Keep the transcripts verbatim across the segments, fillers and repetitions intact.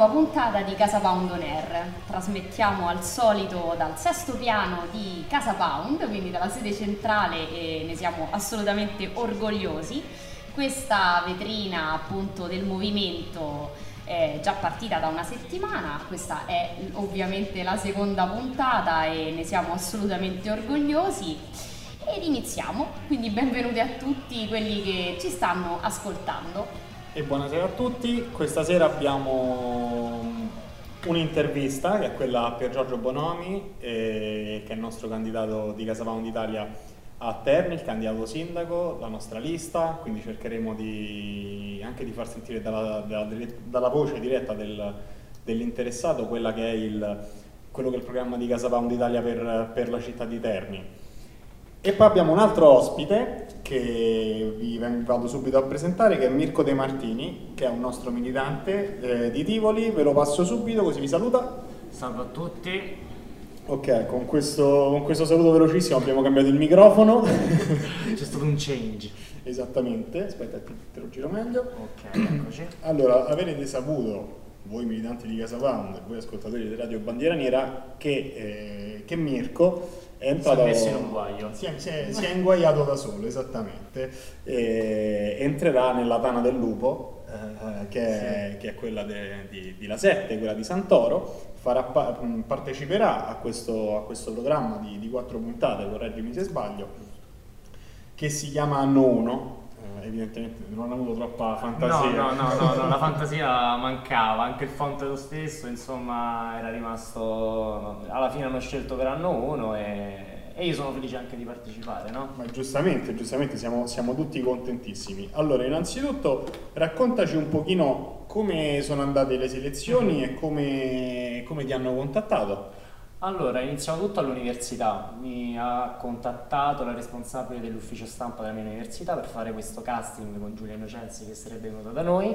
nuova puntata di Casa Pound On Air. Trasmettiamo al solito dal sesto piano di Casa Pound, quindi dalla sede centrale, e ne siamo assolutamente orgogliosi. Questa vetrina appunto del movimento è già partita da una settimana, questa è ovviamente la seconda puntata e ne siamo assolutamente orgogliosi. Ed iniziamo, quindi benvenuti a tutti quelli che ci stanno ascoltando. E buonasera a tutti, questa sera abbiamo un'intervista che è quella per Giorgio Bonomi, eh, che è il nostro candidato di Casa Pound Italia a Terni, il candidato sindaco, la nostra lista, quindi cercheremo di, anche di far sentire dalla, dalla, dalla voce diretta del, dell'interessato quella che è il, quello che è il programma di Casa Pound Italia per, per la città di Terni. E poi abbiamo un altro ospite che vi vado subito a presentare, che è Mirko De Martini, che è un nostro militante eh, di Tivoli. Ve lo passo subito così vi saluta. Salve a tutti. Ok, con questo, con questo saluto velocissimo abbiamo cambiato il microfono. C'è stato un change. Esattamente, aspetta te lo giro meglio. Ok, eccoci. Allora, avrete saputo, voi militanti di Casa Pound e voi ascoltatori di Radio Bandiera Nera, che, eh, che Mirko è entrato, si è messo in un guaio. Si è, si è, si è inguaiato da solo, esattamente. E entrerà nella Tana del Lupo, eh, che, è, sì. che è quella de, di, di La Sette, quella di Santoro. Farà, parteciperà a questo, a questo programma di, di quattro puntate, correggimi se sbaglio, che si chiama Anno uno. Eh, evidentemente non ha avuto troppa fantasia. No, no, no, no, no, la fantasia mancava, anche il font è lo stesso, insomma era rimasto, alla fine hanno scelto per Anno uno e, e io sono felice anche di partecipare, no? Ma giustamente, giustamente siamo, siamo tutti contentissimi. Allora, innanzitutto raccontaci un pochino come sono andate le selezioni mm-hmm. e come, come ti hanno contattato. Allora, iniziamo tutto all'università, mi ha contattato la responsabile dell'ufficio stampa della mia università per fare questo casting con Giulia Innocenzi, che sarebbe venuta da noi,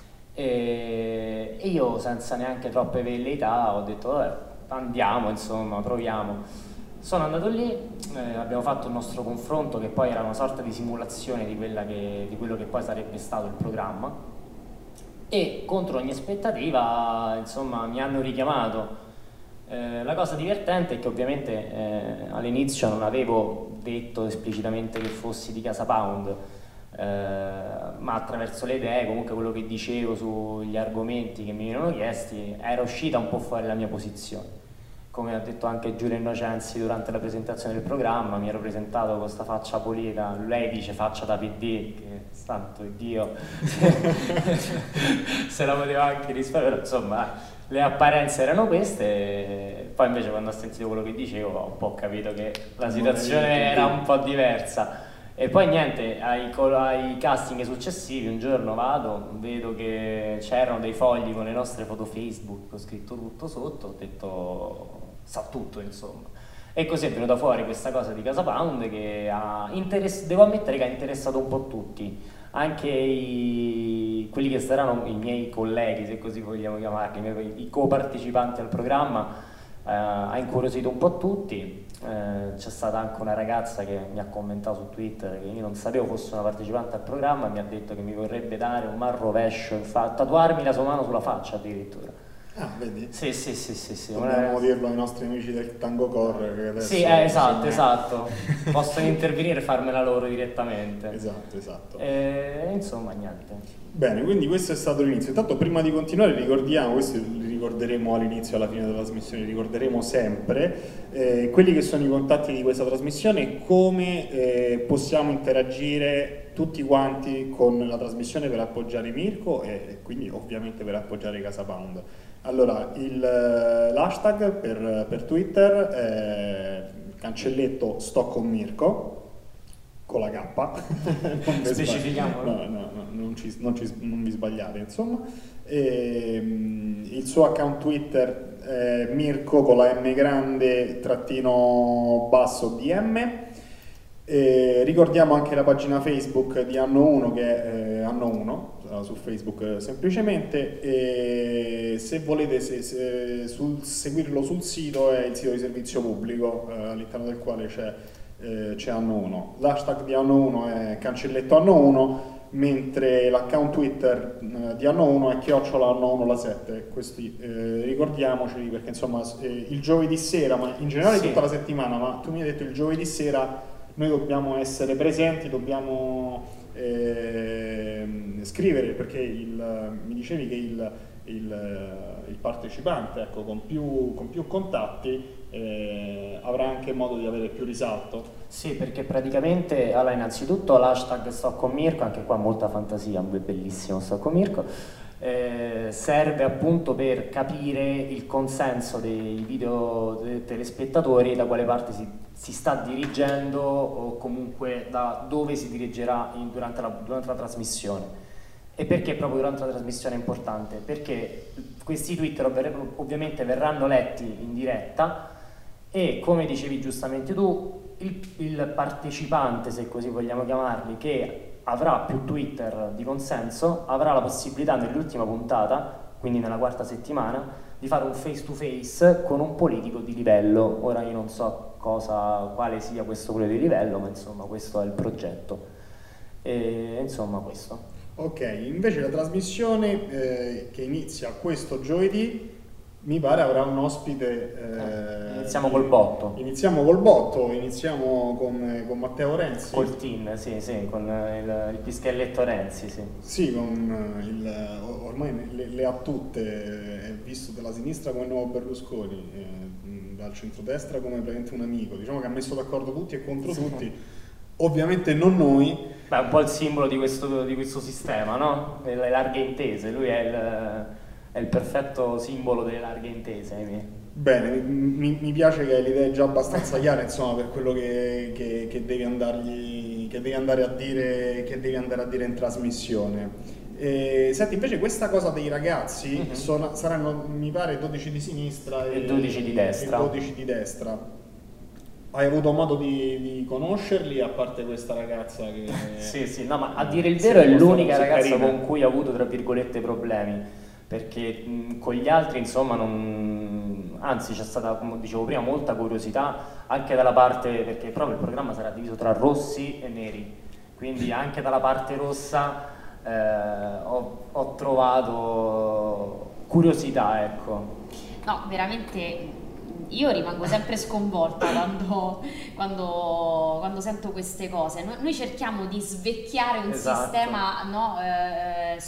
e io senza neanche troppe velleità ho detto vabbè, andiamo, insomma, proviamo. Sono andato lì, eh, abbiamo fatto il nostro confronto, che poi era una sorta di simulazione di, quella che, di quello che poi sarebbe stato il programma, e contro ogni aspettativa, insomma, mi hanno richiamato. Eh, la cosa divertente è che ovviamente eh, all'inizio non avevo detto esplicitamente che fossi di Casa Pound, eh, ma attraverso le idee, comunque quello che dicevo sugli argomenti che mi venivano chiesti, era uscita un po' fuori la mia posizione. Come ha detto anche Giulia Innocenzi durante la presentazione del programma, mi ero presentato con questa faccia pulita, lei dice faccia da P D, che santo Dio se la poteva anche risparmiare, però insomma le apparenze erano queste. Poi invece quando ho sentito quello che dicevo ho un po' capito che la situazione era un po' diversa. E poi niente, ai, ai casting successivi un giorno vado, vedo che c'erano dei fogli con le nostre foto Facebook, ho scritto tutto sotto, ho detto sa tutto insomma. E così è venuta fuori questa cosa di Casa Pound che ha interess- devo ammettere che ha interessato un po' tutti, anche i, quelli che saranno i miei colleghi, se così vogliamo chiamarli, i, miei, i co-partecipanti al programma, eh, ha incuriosito un po' tutti. Eh, c'è stata anche una ragazza che mi ha commentato su Twitter che io non sapevo fosse una partecipante al programma, mi ha detto che mi vorrebbe dare un mal rovescio, infatti, tatuarmi la sua mano sulla faccia addirittura. Ah, vedi? Sì, sì, sì, sì, sì. Dobbiamo una... dirlo ai nostri amici del Tango Core che adesso sì, eh, esatto, esatto. Possono intervenire e farmela loro direttamente. Esatto, esatto. E insomma, niente. Bene, quindi questo è stato l'inizio. Intanto prima di continuare ricordiamo, questo li ricorderemo all'inizio e alla fine della trasmissione, ricorderemo sempre eh, quelli che sono i contatti di questa trasmissione e come eh, possiamo interagire tutti quanti con la trasmissione per appoggiare Mirko e quindi ovviamente per appoggiare Casa Pound. Allora, il, l'hashtag per, per Twitter è cancelletto sto con Mirko con la K. Non specifichiamo, no, no, no, non, ci, non, ci, non vi sbagliate, insomma. E, il suo account Twitter è Mirko con la M grande trattino basso D M. E ricordiamo anche la pagina Facebook di Anno uno che è eh, Anno uno su Facebook eh, semplicemente, e se volete se, se, sul, seguirlo sul sito è il sito di servizio pubblico eh, all'interno del quale c'è, eh, c'è Anno uno. L'hashtag di Anno uno è cancelletto Anno uno. mentre l'account Twitter eh, di Anno uno è chiocciola Anno uno la sette. Questi eh, ricordiamoceli, perché insomma eh, il giovedì sera, ma in generale sì. tutta la settimana, ma tu mi hai detto il giovedì sera noi dobbiamo essere presenti, dobbiamo eh, scrivere, perché il, mi dicevi che il, il, il partecipante, ecco, con più, con più contatti eh, avrà anche modo di avere più risalto. Sì, perché praticamente, allora, innanzitutto l'hashtag Sto con Mirko, anche qua molta fantasia, un bellissimo Sto con Mirko, eh, serve appunto per capire il consenso dei video dei telespettatori, da quale parte si, si sta dirigendo o comunque da dove si dirigerà in, durante, la, durante la trasmissione. E perché proprio durante la trasmissione è importante? Perché questi tweet ovviamente verranno letti in diretta e, come dicevi giustamente tu, il, il partecipante, se così vogliamo chiamarli, che avrà più Twitter di consenso, avrà la possibilità nell'ultima puntata, quindi nella quarta settimana, di fare un face to face con un politico di livello. Ora io non so cosa, quale sia questo politico di livello, ma insomma questo è il progetto. E insomma questo. Ok, invece la trasmissione eh, che inizia questo giovedì mi pare avrà un ospite. Eh, iniziamo col botto. Iniziamo col botto, iniziamo con, con Matteo Renzi. Col team, sì, sì, con il, il pischelletto Renzi, sì. Sì, con il, ormai le, le ha tutte, è visto dalla sinistra come il nuovo Berlusconi, eh, dal centrodestra come praticamente un amico, diciamo che ha messo d'accordo tutti e contro sì. tutti, ovviamente non noi. Beh, è un po' il simbolo di questo, di questo sistema, no? Le larghe intese, lui è il... è il perfetto simbolo delle larghe intese. Bene, mi, mi piace che hai le idee già abbastanza chiare, insomma, per quello che, che, che devi andargli, che devi andare a dire, che devi andare a dire in trasmissione. E, senti, invece questa cosa dei ragazzi mm-hmm. sono, saranno, mi pare, dodici di sinistra e, e dodici di destra. E dodici di destra. Hai avuto modo di, di conoscerli, a parte questa ragazza che... sì, sì, no, ma a dire il vero è l'unica ragazza carina. Con cui ho avuto, tra virgolette, problemi. Perché mh, con gli altri insomma non, anzi c'è stata, come dicevo prima, molta curiosità anche dalla parte, perché proprio il programma sarà diviso tra rossi e neri, quindi anche dalla parte rossa eh, ho, ho trovato curiosità, ecco. No, veramente io rimango sempre sconvolta quando, quando, quando sento queste cose. Noi cerchiamo di svecchiare un esatto. sistema no, eh,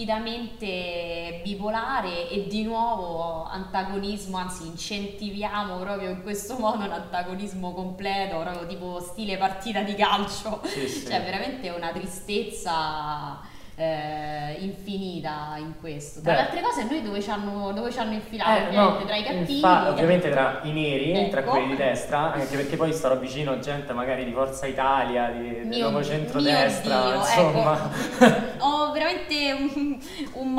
stupidamente bipolare e di nuovo antagonismo, anzi incentiviamo proprio in questo modo un antagonismo completo, proprio tipo stile partita di calcio. Sì, sì. Cioè veramente una tristezza Eh, infinita in questo. Tra Beh. le altre cose, noi dove ci hanno, dove ci hanno infilato? Eh, no, tra i cattivi, infa- ovviamente tra i neri, ecco. tra quelli di destra, anche perché poi starò vicino gente magari di Forza Italia, di, di nuovo centrodestra, insomma. Ecco. Ho veramente un, un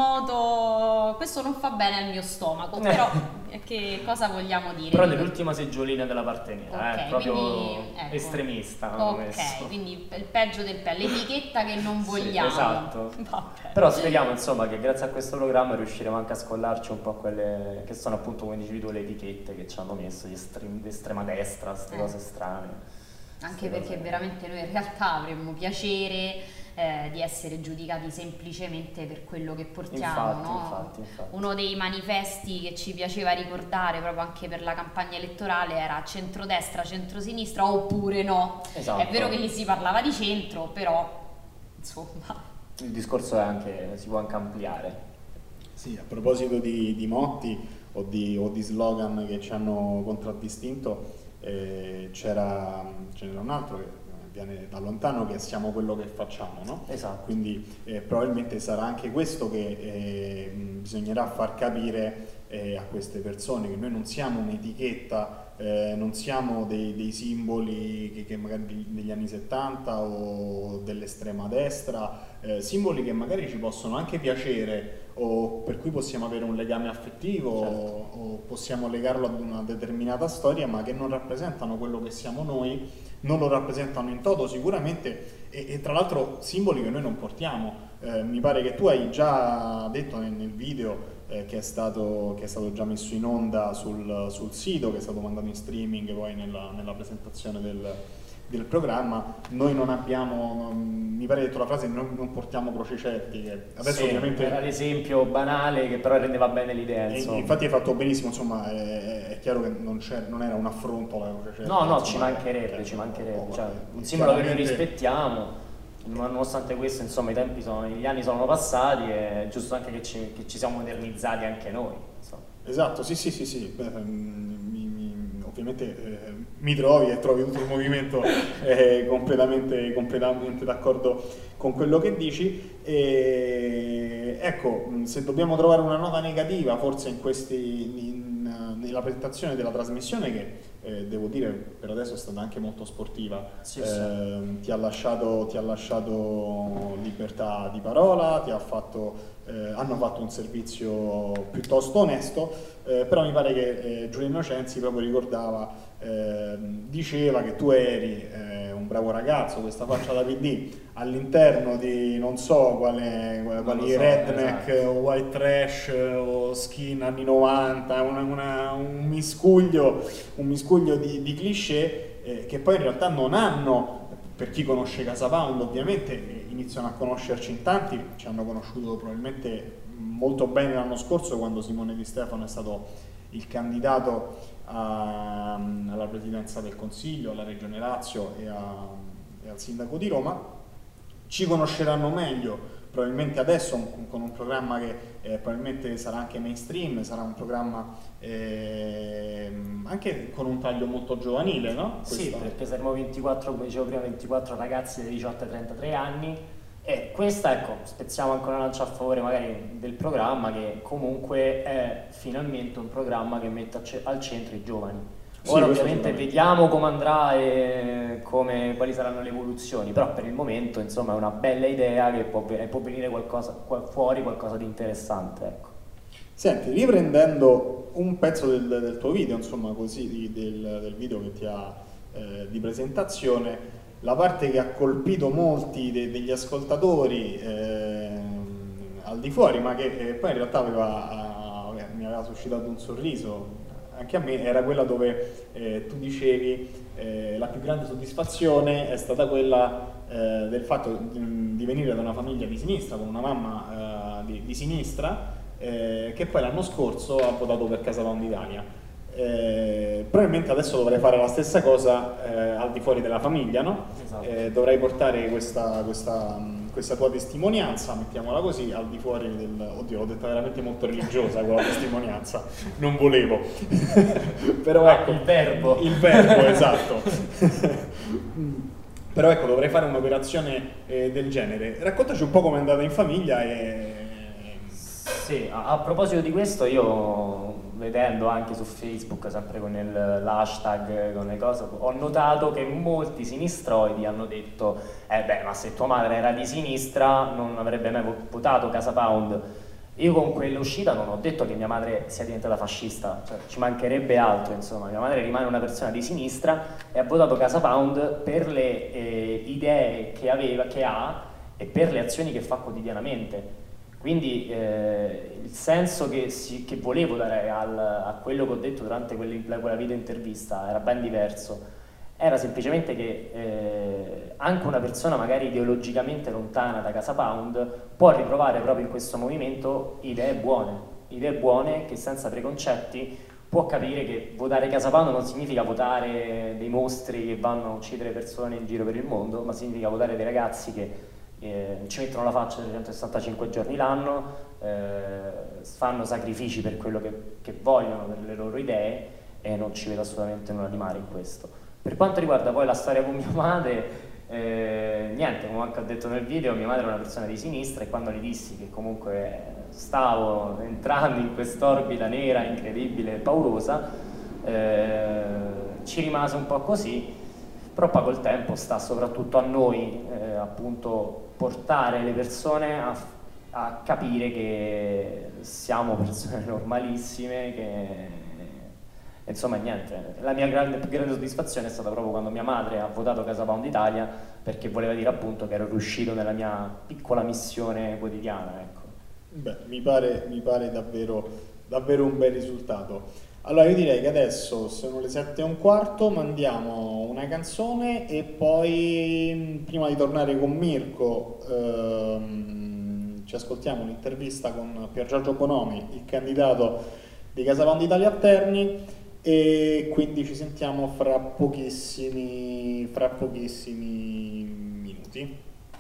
modo, questo non fa bene al mio stomaco, però che cosa vogliamo dire? Però nell'ultima seggiolina della parte nera, okay, eh, proprio quindi, ecco. estremista. Ok, messo. quindi il peggio del peggio, l'etichetta che non vogliamo. Sì, esatto. Vabbè. Però speriamo insomma che grazie a questo programma riusciremo anche a scollarci un po' quelle che sono appunto, come dicevi tu, le etichette che ci hanno messo di, estrem- di estrema destra, queste eh. cose strane. Anche perché cose... veramente noi in realtà avremmo piacere eh, di essere giudicati semplicemente per quello che portiamo. Infatti, no? infatti, infatti. Uno dei manifesti che ci piaceva ricordare proprio anche per la campagna elettorale era centrodestra, centrosinistra oppure no. Esatto. È vero che lì si parlava di centro, però insomma... Il discorso è anche, si può anche ampliare. Sì, a proposito di, di motti o di, o di slogan che ci hanno contraddistinto, eh, c'era, ce n'era un altro che viene da lontano, che siamo quello che facciamo, no? Esatto. Quindi eh, probabilmente sarà anche questo che eh, bisognerà far capire eh, a queste persone, che noi non siamo un'etichetta, eh, non siamo dei, dei simboli che, che magari degli anni settanta o dell'estrema destra, eh, simboli che magari ci possono anche piacere o per cui possiamo avere un legame affettivo, certo. o, o possiamo legarlo ad una determinata storia, ma che non rappresentano quello che siamo noi, non lo rappresentano in toto sicuramente, e, e tra l'altro simboli che noi non portiamo. Eh, mi pare che tu hai già detto nel, nel video eh, che, è stato, che è stato già messo in onda sul, sul sito, che è stato mandato in streaming poi nella, nella presentazione del, del programma, noi non abbiamo, non, mi pare detto la frase, non, non portiamo croce certiche. Adesso sì, ovviamente era l'esempio banale che però rendeva bene l'idea. Infatti hai fatto benissimo, insomma è, è chiaro che non, non era un affronto alla croce certica. No, no, insomma, ci mancherebbe, è, ci mancherebbe, cioè, un simbolo simbolo che noi rispettiamo, ma nonostante questo insomma i tempi sono, gli anni sono passati e è giusto anche che ci, che ci siamo modernizzati anche noi. Insomma. Esatto, sì sì sì, sì. Beh, mi, mi, ovviamente eh, mi trovi e trovi tutto il movimento eh, completamente, completamente d'accordo con quello che dici. E, ecco, se dobbiamo trovare una nota negativa forse in questi, in, nella presentazione della trasmissione che eh, devo dire per adesso è stata anche molto sportiva, sì, eh, sì. Ti, ha lasciato, ti ha lasciato libertà di parola, ti ha fatto, eh, hanno fatto un servizio piuttosto onesto, eh, però mi pare che eh, Giulio Innocenzi proprio ricordava, eh, diceva che tu eri eh, un bravo ragazzo, questa faccia da P D all'interno di non so quale, quali so, redneck esatto. o white trash o skin anni novanta, una, una, un miscuglio, un miscuglio di, di cliché eh, che poi in realtà non hanno, per chi conosce Casa Pound ovviamente eh, iniziano a conoscerci in tanti, ci hanno conosciuto probabilmente molto bene l'anno scorso quando Simone Di Stefano è stato il candidato a, alla presidenza del Consiglio, alla Regione Lazio e, a, e al Sindaco di Roma. Ci conosceranno meglio probabilmente adesso con un programma che eh, probabilmente sarà anche mainstream, sarà un programma eh, anche con un taglio molto giovanile, no? Sì, Questa... perché saremo ventiquattro, come dicevo prima, ventiquattro ragazzi dai diciotto ai trentatré anni e questa, ecco, spezziamo ancora una lancia a favore magari del programma che comunque è finalmente un programma che mette al centro i giovani. Ora sì, ovviamente vediamo come andrà e come, quali saranno le evoluzioni, però per il momento insomma è una bella idea che può, può venire qualcosa, fuori qualcosa di interessante. Ecco. Senti, riprendendo un pezzo del, del tuo video, insomma così, del, del video che ti ha eh, di presentazione, la parte che ha colpito molti de, degli ascoltatori eh, al di fuori, ma che eh, poi in realtà aveva, eh, mi aveva suscitato un sorriso, anche a me, era quella dove eh, tu dicevi eh, la più grande soddisfazione è stata quella eh, del fatto di, di venire da una famiglia di sinistra, con una mamma eh, di, di sinistra, eh, che poi l'anno scorso ha votato per Casa Pound Italia. Eh, probabilmente adesso dovrei fare la stessa cosa eh, al di fuori della famiglia, no? Esatto. Eh, dovrei portare questa, questa, questa tua testimonianza, mettiamola così, al di fuori del... Oddio, l'ho detta veramente molto religiosa quella testimonianza, non volevo. Però ecco, il verbo. Il verbo, esatto. Però ecco, dovrei fare un'operazione eh, del genere. Raccontaci un po' com'è andata in famiglia e... Sì, a, a proposito di questo io... vedendo anche su Facebook, sempre con il, l'hashtag, con le cose, ho notato che molti sinistroidi hanno detto eh beh, ma se tua madre era di sinistra non avrebbe mai votato Casa Pound. Io con quell'uscita non ho detto che mia madre sia diventata fascista, cioè, ci mancherebbe altro, insomma, mia madre rimane una persona di sinistra e ha votato Casa Pound per le eh, idee che aveva, che ha e per le azioni che fa quotidianamente. Quindi eh, il senso che, si, che volevo dare al, a quello che ho detto durante quella, quella video intervista era ben diverso. Era semplicemente che eh, anche una persona magari ideologicamente lontana da Casa Pound può ritrovare proprio in questo movimento idee buone, idee buone che senza preconcetti può capire che votare Casa Pound non significa votare dei mostri che vanno a uccidere persone in giro per il mondo, ma significa votare dei ragazzi che Eh, ci mettono la faccia trecentosessantacinque giorni l'anno, eh, fanno sacrifici per quello che, che vogliono, per le loro idee e non ci vedo assolutamente nulla di male in questo. Per quanto riguarda poi la storia con mia madre, eh, niente, come anche ho detto nel video, mia madre è una persona di sinistra e quando gli dissi che comunque stavo entrando in quest'orbita nera, incredibile e paurosa, eh, ci rimase un po' così, però poi col tempo sta soprattutto a noi eh, appunto portare le persone a, a capire che siamo persone normalissime, che insomma niente, la mia grande, più grande soddisfazione è stata proprio quando mia madre ha votato Casa Pound Italia, perché voleva dire appunto che ero riuscito nella mia piccola missione quotidiana, ecco. Beh, mi pare, mi pare davvero, davvero un bel risultato. Allora io direi che adesso sono le sette e un quarto, mandiamo una canzone e poi prima di tornare con Mirko ehm, ci ascoltiamo un'intervista con Pier Giorgio Bonomi, il candidato di Casa Pound Italia a Terni, e quindi ci sentiamo fra pochissimi, fra pochissimi minuti.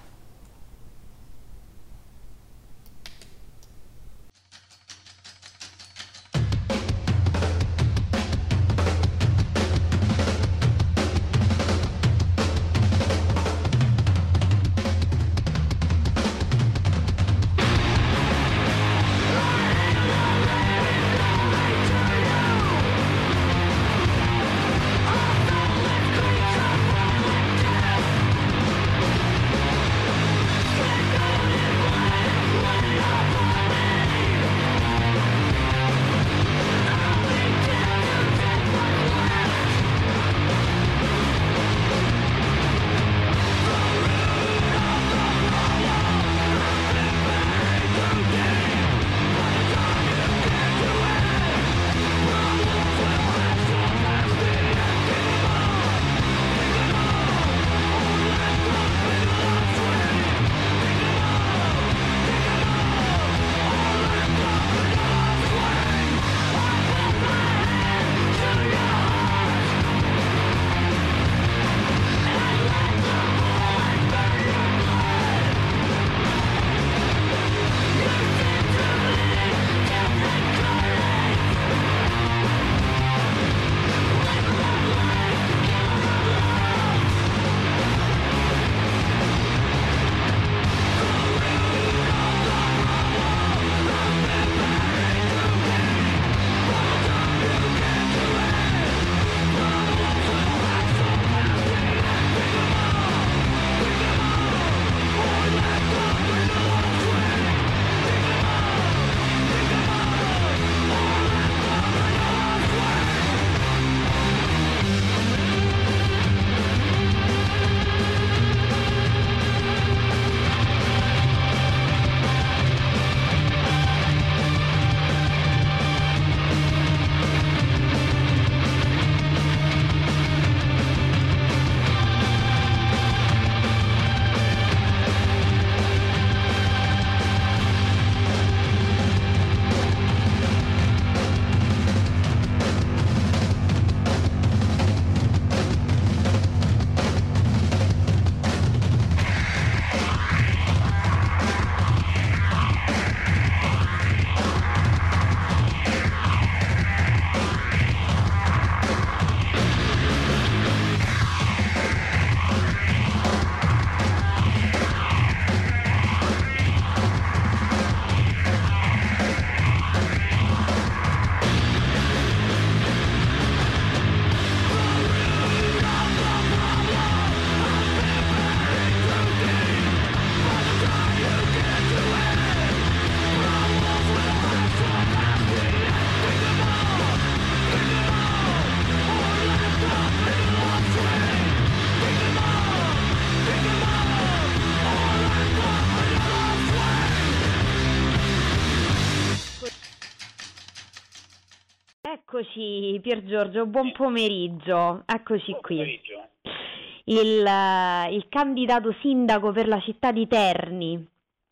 Eccoci Pier Giorgio, buon pomeriggio, eccoci Buon qui. pomeriggio. Il, eh, il candidato sindaco per la città di Terni.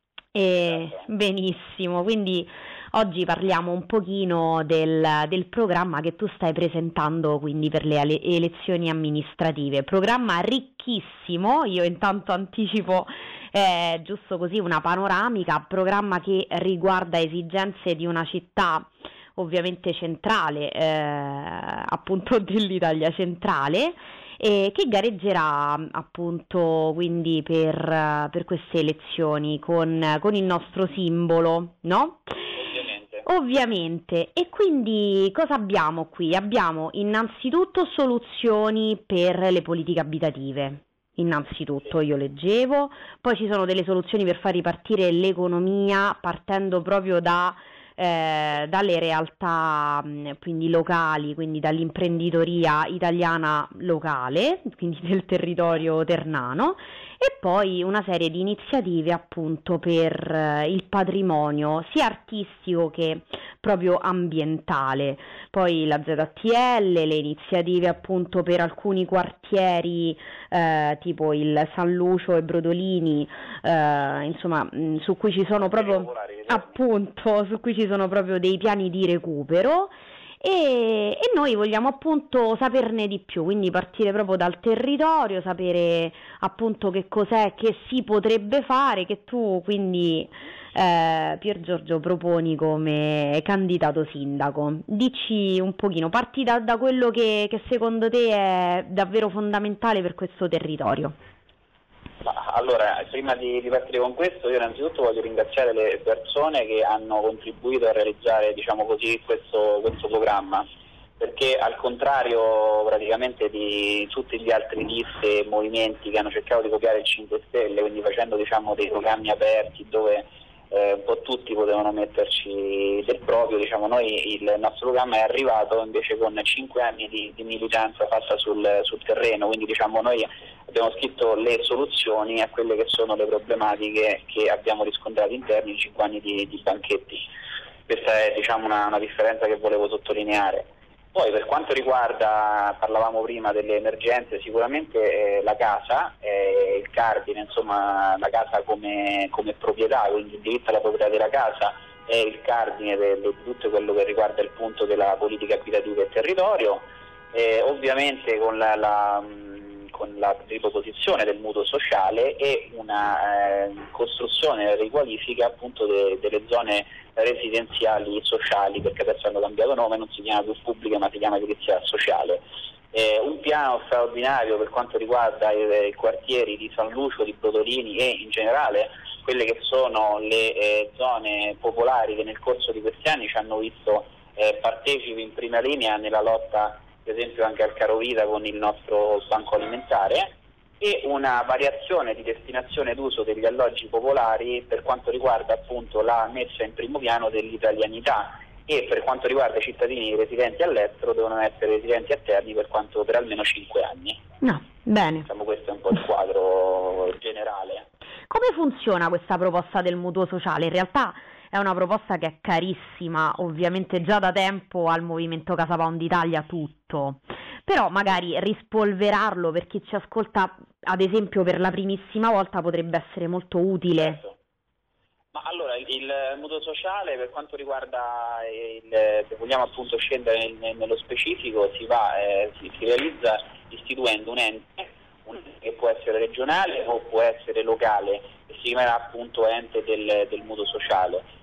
Eh, Esatto. benissimo, quindi oggi parliamo un pochino del, del programma che tu stai presentando quindi per le ale- elezioni amministrative. Programma ricchissimo, io intanto anticipo eh, giusto così una panoramica, programma che riguarda esigenze di una città ovviamente centrale, eh, appunto dell'Italia centrale, e che gareggerà appunto quindi per, per queste elezioni con, con il nostro simbolo, no? Ovviamente. Ovviamente, e quindi cosa abbiamo qui? Abbiamo innanzitutto soluzioni per le politiche abitative. Innanzitutto io leggevo, poi ci sono delle soluzioni per far ripartire l'economia partendo proprio da eh, dalle realtà mh, quindi locali, quindi dall'imprenditoria italiana locale, quindi del territorio ternano, e poi una serie di iniziative appunto per eh, il patrimonio sia artistico che proprio ambientale. Poi la Z T L, le iniziative appunto per alcuni quartieri eh, tipo il San Lucio e Brodolini, eh, insomma mh, su cui ci sono proprio appunto su cui ci sono proprio dei piani di recupero. E, e noi vogliamo appunto saperne di più, quindi partire proprio dal territorio, sapere appunto che cos'è che si potrebbe fare, che tu quindi eh, Pier Giorgio proponi come candidato sindaco. Dici un pochino, parti da, da quello che, che secondo te è davvero fondamentale per questo territorio. Allora, prima di, di partire con questo, io innanzitutto voglio ringraziare le persone che hanno contribuito a realizzare, diciamo così, questo, questo programma, perché al contrario praticamente di tutti gli altri liste e movimenti che hanno cercato di copiare il cinque Stelle, quindi facendo, diciamo, dei programmi aperti dove eh, un po' tutti potevano metterci del proprio, diciamo, noi il nostro programma è arrivato invece con cinque anni di, di militanza fatta sul, sul terreno, quindi diciamo noi abbiamo scritto le soluzioni a quelle che sono le problematiche che abbiamo riscontrato interni in cinque anni di, di banchetti. Questa è, diciamo, una, una differenza che volevo sottolineare. Poi per quanto riguarda, parlavamo prima delle emergenze, sicuramente eh, la casa è il cardine, insomma la casa come, come proprietà, quindi il diritto alla proprietà della casa è il cardine di tutto quello che riguarda il punto della politica abitativa e territorio, eh, ovviamente con la, la con la riproposizione del mutuo sociale e una eh, costruzione e riqualifica appunto de, delle zone residenziali sociali, perché adesso hanno cambiato nome, non si chiama più pubblica ma si chiama edilizia sociale. Eh, un piano straordinario per quanto riguarda i, i quartieri di San Lucio, di Brodolini e in generale quelle che sono le eh, zone popolari che nel corso di questi anni ci hanno visto eh, partecipi in prima linea nella lotta per esempio anche al carovita con il nostro banco alimentare, e una variazione di destinazione d'uso degli alloggi popolari per quanto riguarda appunto la messa in primo piano dell'italianità, e per quanto riguarda i cittadini residenti all'estero devono essere residenti a Terni per, quanto, per almeno cinque anni. No, bene. Diciamo questo è un po' il quadro generale. Come funziona questa proposta del mutuo sociale? In realtà è una proposta che è carissima, ovviamente già da tempo al Movimento Casa Pound Italia tutto, però magari rispolverarlo per chi ci ascolta, ad esempio per la primissima volta, potrebbe essere molto utile. Certo. Ma allora il mutuo sociale, per quanto riguarda il, se vogliamo appunto scendere nel, nello specifico, si va, eh, si, si realizza istituendo un ente, un ente che può essere regionale o può essere locale, e si chiamerà appunto ente del, del mutuo sociale.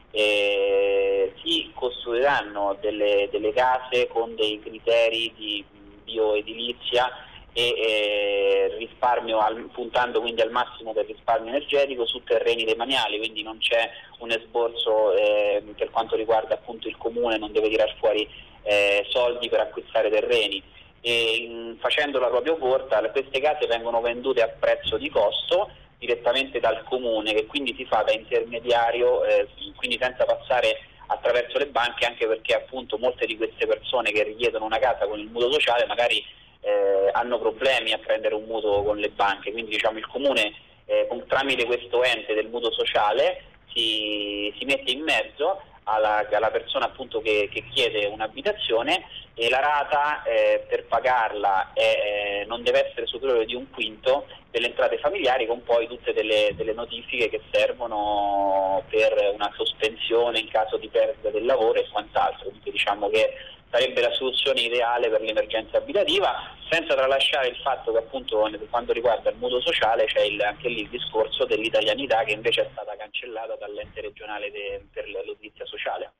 Eh, si costruiranno delle, delle case con dei criteri di bioedilizia e eh, risparmio al, puntando quindi al massimo per risparmio energetico su terreni demaniali, quindi non c'è un esborso eh, per quanto riguarda appunto il comune, non deve tirar fuori eh, soldi per acquistare terreni, e mh, facendo la propria porta queste case vengono vendute a prezzo di costo direttamente dal comune, che quindi si fa da intermediario, eh, quindi senza passare attraverso le banche, anche perché appunto molte di queste persone che richiedono una casa con il mutuo sociale magari eh, hanno problemi a prendere un mutuo con le banche, quindi diciamo il comune eh, con, tramite questo ente del mutuo sociale si, si mette in mezzo alla, alla persona appunto che, che chiede un'abitazione, e la rata eh, per pagarla è, eh, non deve essere superiore di un quinto delle entrate familiari, con poi tutte delle, delle notifiche che servono per una sospensione in caso di perdita del lavoro e quant'altro. Quindi diciamo che sarebbe la soluzione ideale per l'emergenza abitativa, senza tralasciare il fatto che appunto per quanto riguarda il mutuo sociale c'è il, anche lì il discorso dell'italianità, che invece è stata cancellata dall'ente regionale de, per l'edilizia sociale.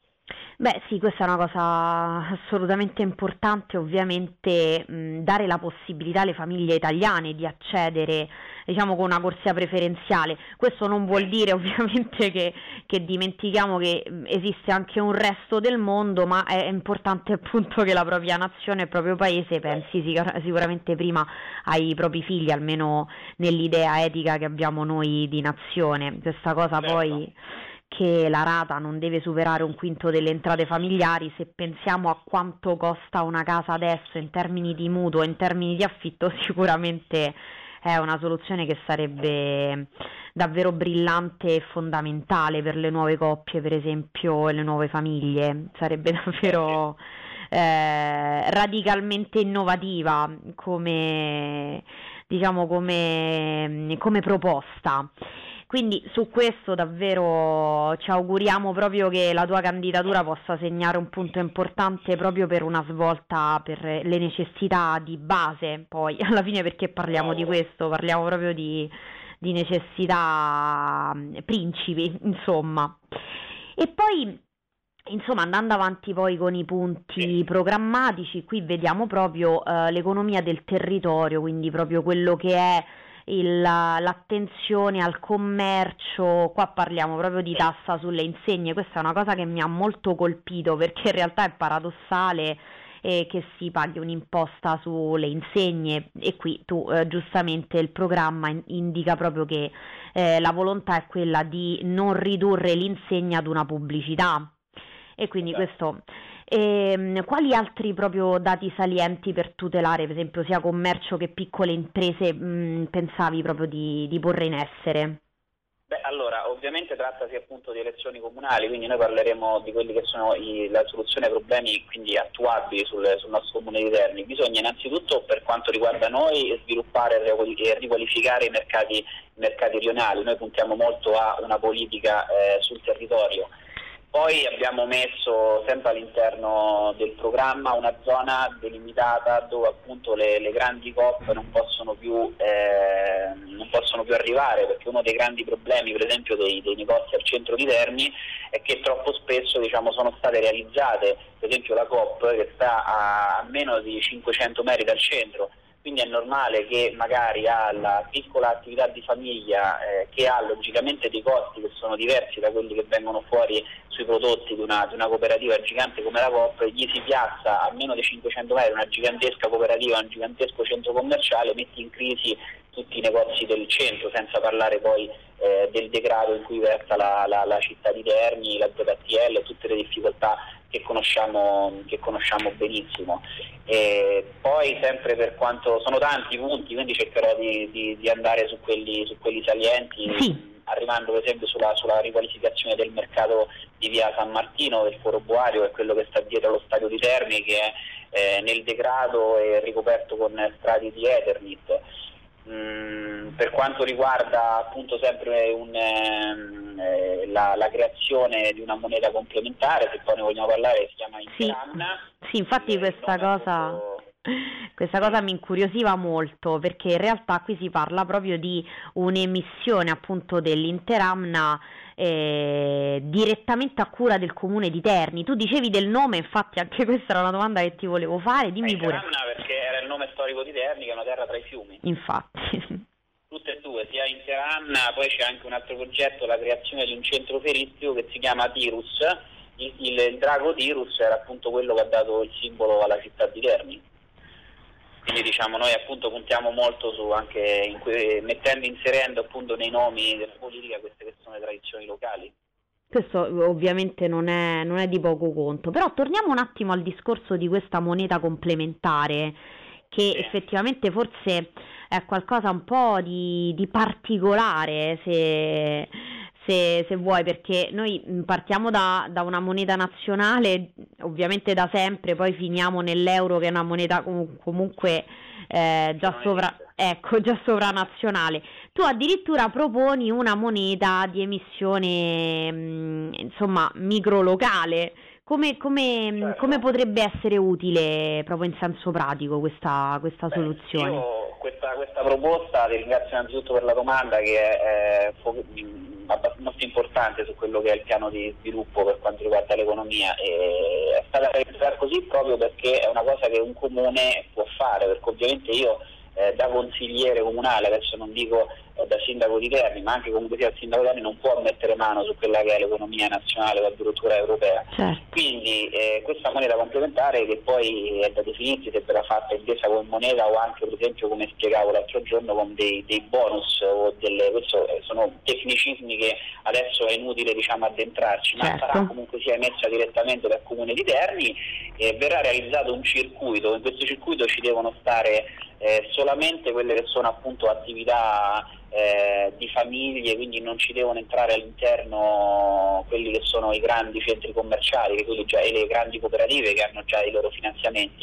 Beh sì, questa è una cosa assolutamente importante, ovviamente mh, dare la possibilità alle famiglie italiane di accedere, diciamo, con una corsia preferenziale. Questo non vuol dire ovviamente che, che dimentichiamo che esiste anche un resto del mondo, ma è importante appunto che la propria nazione, il proprio paese pensi sicur- sicuramente prima ai propri figli, almeno nell'idea etica che abbiamo noi di nazione. Questa cosa certo. Poi che la rata non deve superare un quinto delle entrate familiari. Se pensiamo a quanto costa una casa adesso in termini di mutuo, in termini di affitto, sicuramente è una soluzione che sarebbe davvero brillante e fondamentale per le nuove coppie, per esempio, e le nuove famiglie. Sarebbe davvero eh, radicalmente innovativa come, diciamo, come, come proposta. Quindi su questo davvero ci auguriamo proprio che la tua candidatura possa segnare un punto importante proprio per una svolta per le necessità di base, poi alla fine, perché parliamo di questo, parliamo proprio di, di necessità principi, insomma. E poi, insomma, andando avanti poi con i punti programmatici, qui vediamo proprio eh, l'economia del territorio, quindi proprio quello che è Il, l'attenzione al commercio. Qua parliamo proprio di tassa sulle insegne. Questa è una cosa che mi ha molto colpito, perché in realtà è paradossale eh, che si paghi un'imposta sulle insegne, e qui tu eh, giustamente il programma in, indica proprio che eh, la volontà è quella di non ridurre l'insegna ad una pubblicità, e quindi questo. E, quali altri proprio dati salienti per tutelare, per esempio, sia commercio che piccole imprese mh, pensavi proprio di, di porre in essere? Beh, allora, ovviamente trattasi appunto di elezioni comunali, quindi noi parleremo di quelli che sono i, la soluzione ai problemi quindi attuabili sul, sul nostro comune di Terni. Bisogna innanzitutto, per quanto riguarda noi, sviluppare e riqualificare i mercati, i mercati rionali. Noi puntiamo molto a una politica eh, sul territorio. Poi abbiamo messo sempre all'interno del programma una zona delimitata dove appunto le, le grandi coop non possono più eh, non possono più arrivare, perché uno dei grandi problemi, per esempio, dei, dei negozi al centro di Terni è che troppo spesso, diciamo, sono state realizzate, per esempio la Coop che sta a, a meno di cinquecento metri dal centro. Quindi è normale che magari alla piccola attività di famiglia eh, che ha logicamente dei costi che sono diversi da quelli che vengono fuori sui prodotti di una, di una cooperativa gigante come la Coop, gli si piazza a meno di cinquecento metri una gigantesca cooperativa, un gigantesco centro commerciale, metti in crisi tutti i negozi del centro, senza parlare poi eh, del degrado in cui versa la, la, la città di Terni, la Z T L, tutte le difficoltà che conosciamo, che conosciamo benissimo. E poi sempre per quanto sono tanti punti, quindi cercherò di, di, di andare su quelli, su quelli salienti, sì. Arrivando per esempio sulla, sulla riqualificazione del mercato di via San Martino, del Foro Boario, che è quello che sta dietro allo stadio di Terni, che è eh, nel degrado e ricoperto con strati di Eternit. Mm, per quanto riguarda appunto sempre un, eh, la, la creazione di una moneta complementare, se poi ne vogliamo parlare, si chiama Interamna. Sì, sì, infatti questa cosa, molto... questa cosa mi incuriosiva molto, perché in realtà qui si parla proprio di un'emissione appunto dell'Interamna eh, direttamente a cura del comune di Terni. Tu dicevi del nome, infatti anche questa era una domanda che ti volevo fare, dimmi pure. Interamna perché era il nome storico di Terni, che è una terra tra i fiumi. Infatti. Tutte e due, sia Interamna, poi c'è anche un altro progetto, la creazione di un centro fieristico che si chiama Tirus. Il, il, il drago Tirus era appunto quello che ha dato il simbolo alla città di Terni. Quindi diciamo noi appunto puntiamo molto su anche in que- mettendo, inserendo appunto nei nomi della politica queste che sono le tradizioni locali. Questo ovviamente non è, non è di poco conto, però torniamo un attimo al discorso di questa moneta complementare, che sì. effettivamente forse è qualcosa un po' di, di particolare, se, se, se vuoi, perché noi partiamo da, da una moneta nazionale, ovviamente da sempre, poi finiamo nell'euro, che è una moneta com- comunque eh, già, sovra, ecco, già sovranazionale. Tu addirittura proponi una moneta di emissione mh, insomma microlocale. Come, come, certo. come potrebbe essere utile proprio in senso pratico questa, questa Beh, soluzione? Io questa, questa proposta, ti ringrazio innanzitutto per la domanda, che è, è abbastanza importante su quello che è il piano di sviluppo per quanto riguarda l'economia, e è stata realizzata così proprio perché è una cosa che un comune può fare, perché ovviamente io eh, da consigliere comunale, adesso non dico da sindaco di Terni, ma anche comunque sia il sindaco di Terni, non può mettere mano su quella che è l'economia nazionale o addirittura europea. Certo. Quindi eh, questa moneta complementare, che poi è da definirsi se verrà fatta intesa come moneta o anche per esempio, come spiegavo l'altro giorno, con dei, dei bonus o delle, questo sono tecnicismi che adesso è inutile diciamo addentrarci, ma certo. sarà comunque sia emessa direttamente dal Comune di Terni e verrà realizzato un circuito. In questo circuito ci devono stare eh, solamente quelle che sono appunto attività Eh, di famiglie, quindi non ci devono entrare all'interno quelli che sono i grandi centri commerciali, che quelli già, e le grandi cooperative che hanno già i loro finanziamenti.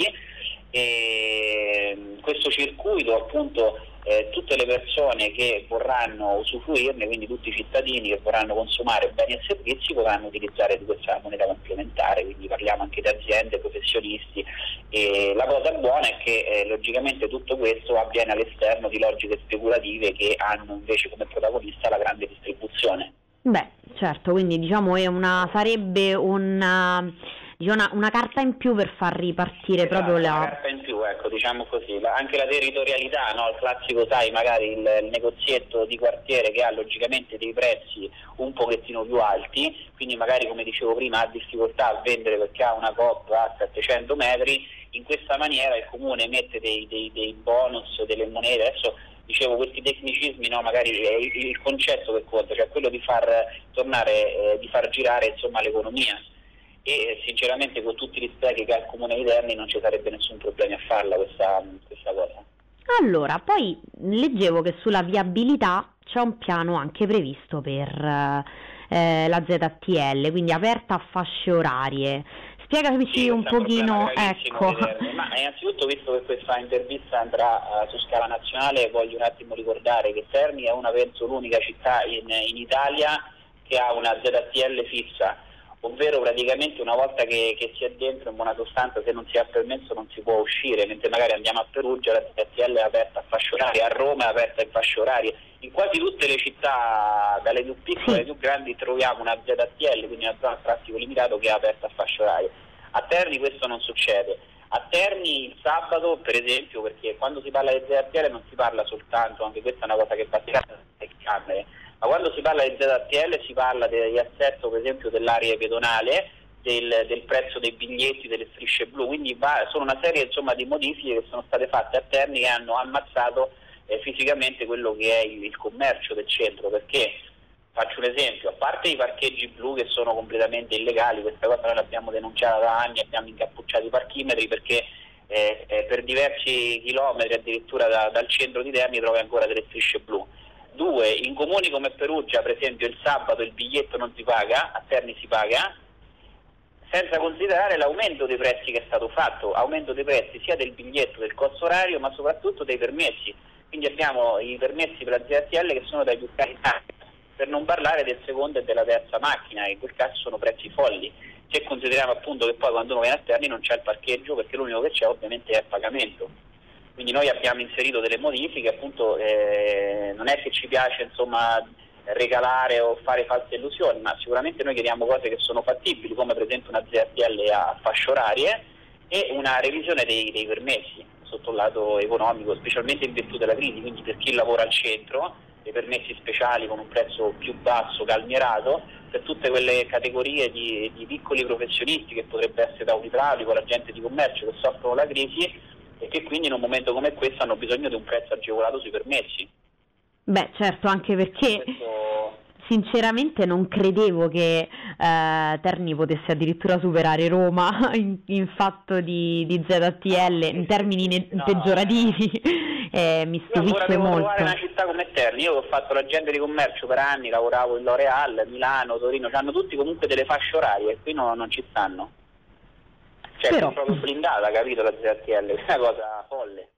E questo circuito appunto eh, tutte le persone che vorranno usufruirne, quindi tutti i cittadini che vorranno consumare beni e servizi, potranno utilizzare di questa moneta complementare, quindi parliamo anche di aziende, professionisti. E la cosa buona è che eh, logicamente tutto questo avviene all'esterno di logiche speculative che hanno invece come protagonista la grande distribuzione. Beh, certo, quindi diciamo è una, sarebbe una, una, una carta in più per far ripartire esatto, proprio la... Una carta in più, ecco, diciamo così. La, anche la territorialità, no? Il classico, sai, magari il, il negozietto di quartiere che ha logicamente dei prezzi un pochettino più alti, quindi magari come dicevo prima ha difficoltà a vendere perché ha una coop a settecento metri, in questa maniera il comune mette dei, dei, dei bonus, delle monete. Adesso dicevo questi tecnicismi, no, magari è il, il concetto che conta, cioè quello di far tornare, eh, di far girare insomma l'economia, e sinceramente con tutti gli sprechi che ha il Comune di Terni non ci sarebbe nessun problema a farla questa, questa cosa. Allora, poi leggevo che sulla viabilità c'è un piano anche previsto per eh, la Z T L, quindi aperta a fasce orarie. Spiegami sì, un pochino, ecco. Ma innanzitutto, visto che questa intervista andrà uh, su scala nazionale, voglio un attimo ricordare che Terni è una, penso, l'unica città in, in Italia che ha una Z T L fissa, ovvero praticamente una volta che, che si è dentro, in buona sostanza, se non si ha permesso non si può uscire, mentre magari andiamo a Perugia la Z T L è aperta a fasce orarie, a Roma è aperta in fasce orarie. In quasi tutte le città, dalle più piccole alle più grandi, troviamo una Z T L, quindi una zona a traffico limitato che è aperta a fasce orarie. A Terni questo non succede. A Terni il sabato, per esempio, perché quando si parla di Z T L non si parla soltanto, anche questa è una cosa che va tirata dalle camere, ma quando si parla di Z T L si parla di assetto, per esempio, dell'area pedonale, del, del prezzo dei biglietti, delle strisce blu, quindi va, sono una serie insomma di modifiche che sono state fatte a Terni che hanno ammazzato eh, fisicamente quello che è il, il commercio del centro, perché faccio un esempio, a parte i parcheggi blu che sono completamente illegali, questa cosa noi l'abbiamo denunciata da anni, abbiamo incappucciato i parchimetri perché eh, eh, per diversi chilometri addirittura da, dal centro di Terni trovi ancora delle strisce blu. Due, in comuni come Perugia per esempio il sabato il biglietto non si paga, a Terni si paga, senza considerare l'aumento dei prezzi che è stato fatto, aumento dei prezzi sia del biglietto, del costo orario, ma soprattutto dei permessi. Quindi abbiamo i permessi per la Z T L che sono dai più cari, per non parlare del secondo e della terza macchina, che in quel caso sono prezzi folli, se consideriamo appunto che poi quando uno viene a Terni non c'è il parcheggio, perché l'unico che c'è ovviamente è il pagamento. Quindi noi abbiamo inserito delle modifiche, appunto eh, non è che ci piace insomma regalare o fare false illusioni, ma sicuramente noi chiediamo cose che sono fattibili, come per esempio una Z T L a fasce orarie e una revisione dei, dei permessi sotto il lato economico, specialmente in virtù della crisi, quindi per chi lavora al centro, dei permessi speciali con un prezzo più basso, calmierato, per tutte quelle categorie di, di piccoli professionisti che potrebbe essere da un idraulico, l'agente di commercio, che soffrono la crisi e che quindi in un momento come questo hanno bisogno di un prezzo agevolato sui permessi. Beh, certo, anche perché questo... sinceramente non credevo che eh, Terni potesse addirittura superare Roma in, in fatto di, di Z T L, no, in termini ne- no, peggiorativi. Eh, mi stupisce molto. Trovare una città come Terni. Io ho fatto l'agente di commercio per anni, lavoravo in L'Oreal, Milano, Torino, hanno tutti comunque delle fasce orarie e qui no, non ci stanno. Cioè Però... è proprio blindata, capito, la Z T L, è una cosa folle.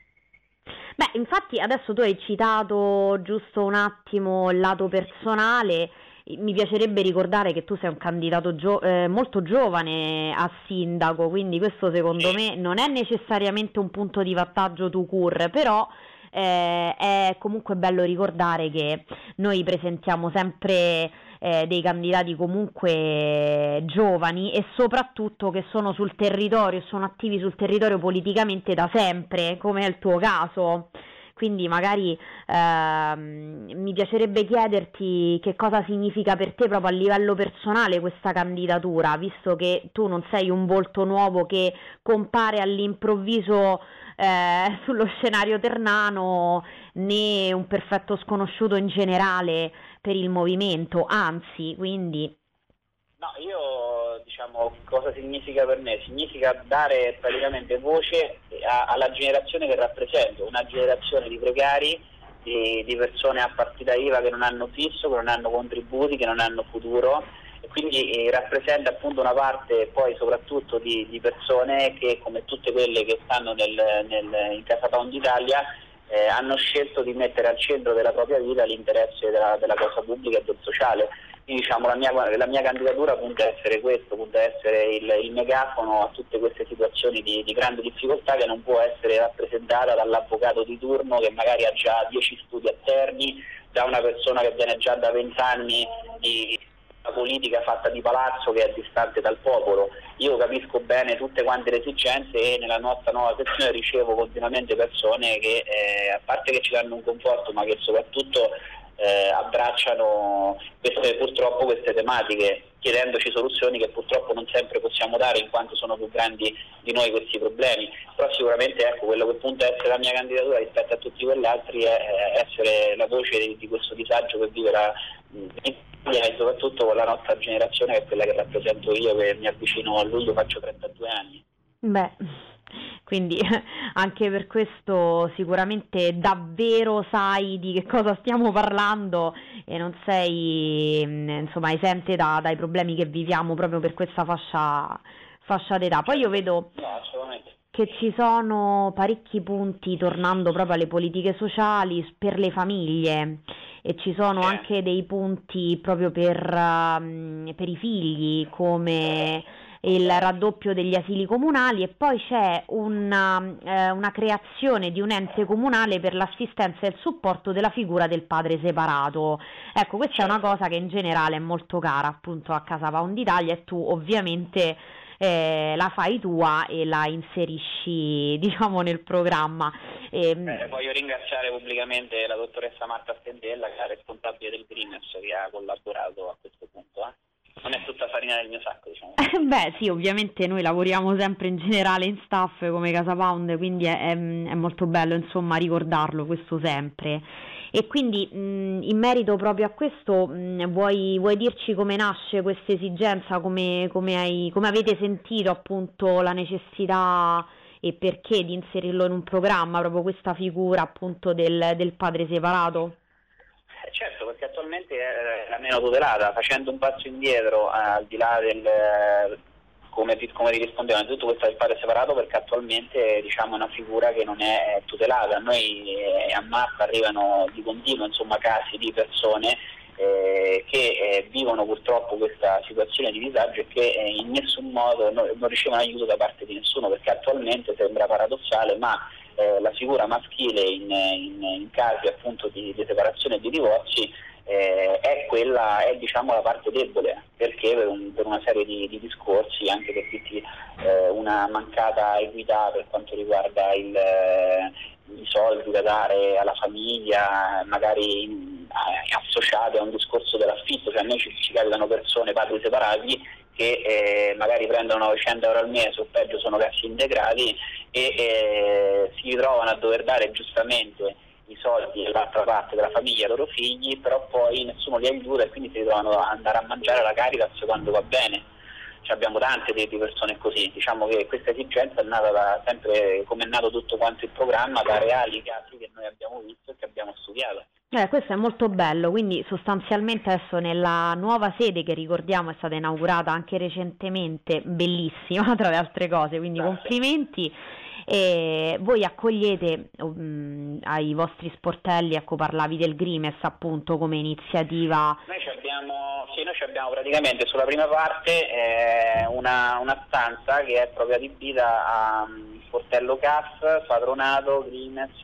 Beh, infatti adesso tu hai citato giusto un attimo il lato personale, mi piacerebbe ricordare che tu sei un candidato gio- eh, molto giovane a sindaco, quindi questo secondo sì. me non è necessariamente un punto di vantaggio tout court, però eh, è comunque bello ricordare che noi presentiamo sempre eh, dei candidati comunque giovani e soprattutto che sono sul territorio, sono attivi sul territorio politicamente da sempre, come è il tuo caso. quindi magari ehm, mi piacerebbe chiederti che cosa significa per te proprio a livello personale questa candidatura, visto che tu non sei un volto nuovo che compare all'improvviso eh, sullo scenario ternano, né un perfetto sconosciuto in generale per il movimento, anzi, quindi... No, io diciamo cosa significa per me? Significa dare praticamente voce a, alla generazione che rappresento, una generazione di precari, di, di persone a partita I V A che non hanno fisso, che non hanno contributi, che non hanno futuro, e quindi eh, rappresenta appunto una parte poi soprattutto di, di persone che, come tutte quelle che stanno nel, nel, in Casa Pound Italia, eh, hanno scelto di mettere al centro della propria vita l'interesse della, della cosa pubblica e del sociale. Quindi diciamo la mia, la mia candidatura punta a essere questo, punta a essere il, il megafono a tutte queste situazioni di, di grande difficoltà, che non può essere rappresentata dall'avvocato di turno che magari ha già dieci studi alterni, da una persona che viene già da vent'anni di una politica fatta di palazzo che è distante dal popolo. Io capisco bene tutte quante le esigenze e nella nostra nuova sezione ricevo continuamente persone che eh, a parte che ci danno un conforto, ma che soprattutto Eh, abbracciano queste, purtroppo queste tematiche, chiedendoci soluzioni che purtroppo non sempre possiamo dare in quanto sono più grandi di noi questi problemi. Però sicuramente ecco, quello che punta a essere la mia candidatura rispetto a tutti quegli altri è essere la voce di, di questo disagio che vive la Italia, e soprattutto con la nostra generazione, che è quella che rappresento io, che mi avvicino a luglio, faccio trentadue anni. Beh, quindi anche per questo sicuramente davvero sai di che cosa stiamo parlando e non sei insomma esente da, dai problemi che viviamo proprio per questa fascia, fascia d'età. Poi io vedo che ci sono parecchi punti, tornando proprio alle politiche sociali, per le famiglie, e ci sono anche dei punti proprio per, um, per i figli, come il raddoppio degli asili comunali, e poi c'è una, eh, una creazione di un ente comunale per l'assistenza e il supporto della figura del padre separato. Ecco, questa è una cosa che in generale è molto cara appunto a Casa Pound Italia, e tu ovviamente eh, la fai tua e la inserisci diciamo nel programma. E, eh, voglio ringraziare pubblicamente la dottoressa Marta Stendella, che è la responsabile del Grimes, che ha collaborato a questo punto. Eh. Non è tutta farina del mio sacco, diciamo. Beh sì, ovviamente noi lavoriamo sempre in generale in staff come Casa Pound, quindi è, è, è molto bello insomma ricordarlo, questo sempre. E quindi mh, in merito proprio a questo mh, vuoi, vuoi dirci come nasce questa esigenza, come, come, hai, come avete sentito appunto la necessità e perché di inserirlo in un programma, proprio questa figura appunto del, del padre separato? Certo, perché attualmente è la meno tutelata. Facendo un passo indietro, al di là del come ti, come ti rispondevo, innanzitutto questo è il padre separato, perché attualmente diciamo è una figura che non è tutelata. A noi eh, a Marta arrivano di continuo insomma casi di persone eh, che eh, vivono purtroppo questa situazione di disagio e che eh, in nessun modo no, non ricevono aiuto da parte di nessuno, perché attualmente sembra paradossale, ma Eh, la figura maschile in, in, in casi appunto di, di separazione e di divorzi eh, è quella, è diciamo la parte debole, perché per, un, per una serie di, di discorsi, anche per tutti eh, una mancata equità per quanto riguarda il, eh, i soldi da dare alla famiglia, magari in, eh, associate a un discorso dell'affitto. Cioè a noi ci, ci capitano persone, padri separati, che eh, magari prendono novecento euro al mese o peggio sono cassi integrati e eh, si ritrovano a dover dare giustamente i soldi all'altra parte della famiglia ai loro figli, però poi nessuno li aiuta e quindi si ritrovano ad andare a mangiare la Caritas quando va bene. Cioè, abbiamo tante di persone così. Diciamo che questa esigenza è nata da, sempre come è nato tutto quanto il programma, da reali casi che noi abbiamo visto e che abbiamo studiato. Eh, questo è molto bello, quindi sostanzialmente adesso nella nuova sede, che ricordiamo è stata inaugurata anche recentemente, bellissima tra le altre cose, quindi grazie, complimenti. E voi accogliete um, ai vostri sportelli, ecco, parlavi del Grimes appunto come iniziativa. Noi ci abbiamo, sì, noi ci abbiamo praticamente sulla prima parte eh, una, una stanza che è proprio adibita a um, sportello C A S, patronato, Grimes.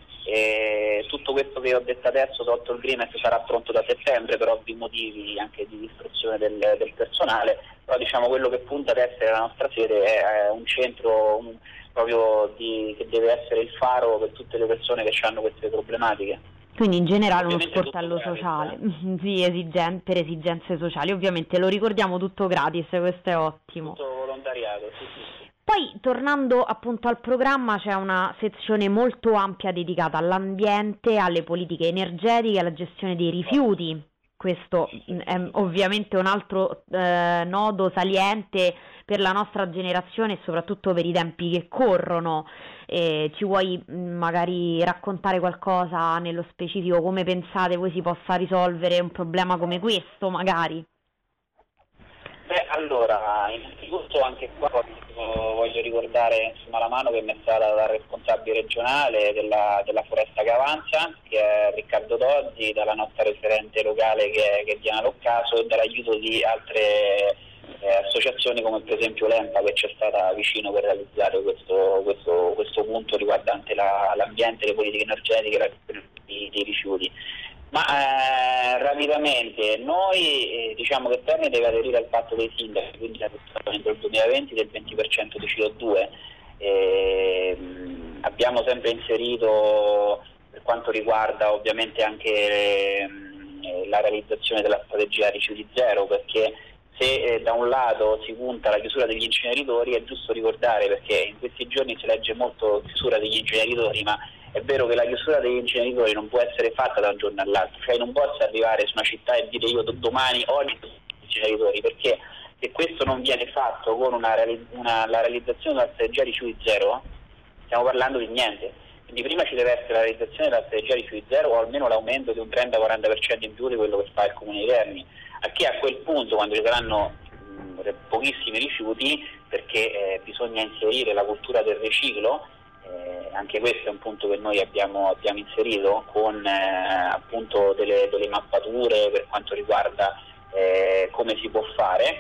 E tutto questo che ho detto adesso, tolto il Grimes, sarà pronto da settembre per ovvi motivi anche di istruzione del, del personale, però diciamo quello che punta ad essere la nostra sede è un centro, un, proprio di, che deve essere il faro per tutte le persone che hanno queste problematiche. Quindi in generale uno Ovviamente sportello tutto sociale, gratis, sì, esigen- per esigenze sociali, ovviamente lo ricordiamo tutto gratis, questo è ottimo. Tutto volontariato, sì, sì, sì. Poi tornando appunto al programma c'è una sezione molto ampia dedicata all'ambiente, alle politiche energetiche, alla gestione dei rifiuti. Questo è ovviamente un altro eh, nodo saliente per la nostra generazione e soprattutto per i tempi che corrono. Eh, ci vuoi mh, magari raccontare qualcosa nello specifico, come pensate voi si possa risolvere un problema come questo magari? Beh, allora, innanzitutto anche qua voglio ricordare insomma, la mano che mi è stata dal responsabile regionale della, della Foresta che Avanza, che è Riccardo Dozzi, dalla nostra referente locale che è, che è Diana Loccaso, e dall'aiuto di altre eh, associazioni come per esempio l'EMPA, che ci è stata vicino per realizzare questo, questo, questo punto riguardante la, l'ambiente, le politiche energetiche e la gestione dei, dei rifiuti. Ma eh, rapidamente, noi eh, diciamo che Terni deve aderire al patto dei sindaci, quindi la riduzione entro il duemilaventi del venti per cento di C O due. Eh, abbiamo sempre inserito, per quanto riguarda ovviamente anche eh, la realizzazione della strategia rifiuti zero, perché se eh, da un lato si punta alla chiusura degli inceneritori, è giusto ricordare, perché in questi giorni si legge molto chiusura degli inceneritori, ma è vero che la chiusura degli inceneritori non può essere fatta da un giorno all'altro, cioè non posso arrivare su una città e dire io domani ho gli inceneritori, perché se questo non viene fatto con una, una, la realizzazione della strategia rifiuti zero, stiamo parlando di niente. Quindi prima ci deve essere la realizzazione della strategia rifiuti zero o almeno l'aumento di un trenta quaranta per cento in più di quello che fa il Comune di Terni, a che a quel punto, quando ci saranno mh, pochissimi rifiuti, perché eh, bisogna inserire la cultura del riciclo. Eh, anche questo è un punto che noi abbiamo, abbiamo inserito con eh, appunto delle, delle mappature per quanto riguarda eh, come si può fare.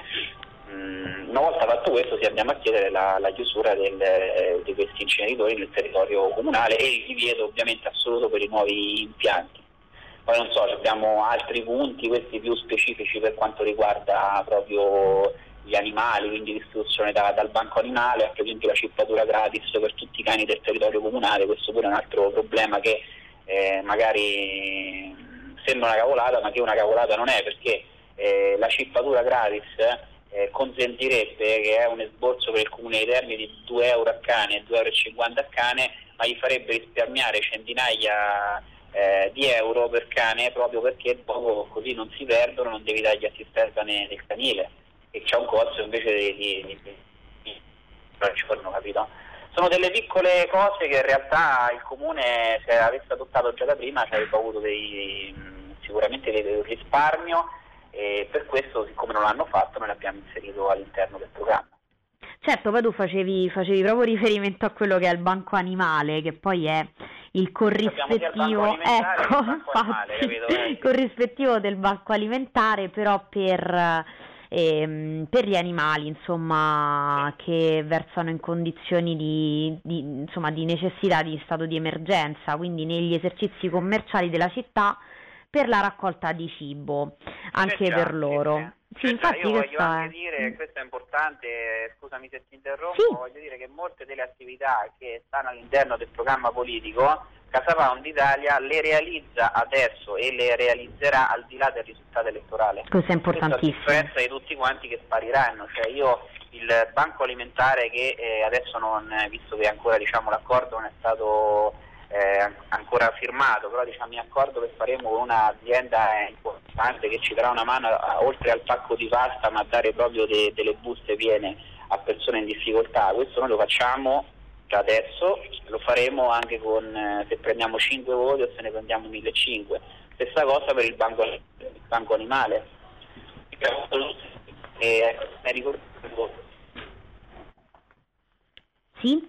Mm, una volta fatto questo si andiamo a chiedere la, la chiusura del, eh, di questi inceneritori nel territorio comunale e il divieto ovviamente assoluto per i nuovi impianti. Poi non so, abbiamo altri punti, questi più specifici per quanto riguarda proprio gli animali, quindi l'istituzione da, dal banco animale, anche quindi la cippatura gratis per tutti i cani del territorio comunale. Questo pure è un altro problema che eh, magari sembra una cavolata, ma che una cavolata non è, perché eh, la cippatura gratis eh, consentirebbe, che è un esborso per il Comune di Terni di due euro a cane e due euro e cinquanta a cane, ma gli farebbe risparmiare centinaia eh, di euro per cane, proprio perché dopo così non si perdono, non devi dargli assistenza nel, nel canile, e c'è un costo invece di, di, di, di, di giorno, capito? Sono delle piccole cose che in realtà il Comune, se avesse adottato già da prima, avrebbe avuto dei, sicuramente dei risparmio, e per questo, siccome non l'hanno fatto, noi l'abbiamo inserito all'interno del programma. Certo, poi tu facevi, facevi proprio riferimento a quello che è il banco animale, che poi è il corrispettivo, ecco, infatti, il corrispettivo del banco alimentare, però per... E, per gli animali, insomma, che versano in condizioni di, di, insomma, di necessità, di stato di emergenza, quindi negli esercizi commerciali della città, per la raccolta di cibo anche già, per loro. Sì, sì, infatti io voglio questa anche è... dire, questo è importante, scusami se ti interrompo, sì. Voglio dire che molte delle attività che stanno all'interno del programma politico Casa Pound Italia le realizza adesso e le realizzerà al di là del risultato elettorale. Questo è importantissimo. Questo a differenza di tutti quanti che spariranno, cioè io il banco alimentare che eh, adesso non, visto che ancora diciamo l'accordo non è stato eh, ancora firmato, però diciamo in accordo che faremo con un'azienda importante che ci darà una mano a, oltre al pacco di pasta, ma a dare proprio de, delle buste piene a persone in difficoltà. Questo noi lo facciamo già adesso, lo faremo anche con eh, se prendiamo cinque voti o se ne prendiamo millecinquecento. Stessa cosa per il banco, il banco animale. E, eh, ricordo... Sì?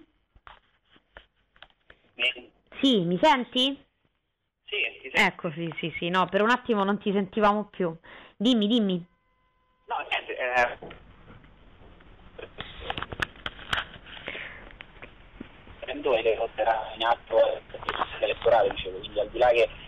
Mi... Sì, mi senti? Sì, ti sento. Ecco, sì, sì, sì, no, per un attimo non ti sentivamo più. Dimmi, dimmi. No, niente, eh... dove che porterà in atto elettorale, dicevo, quindi al di là che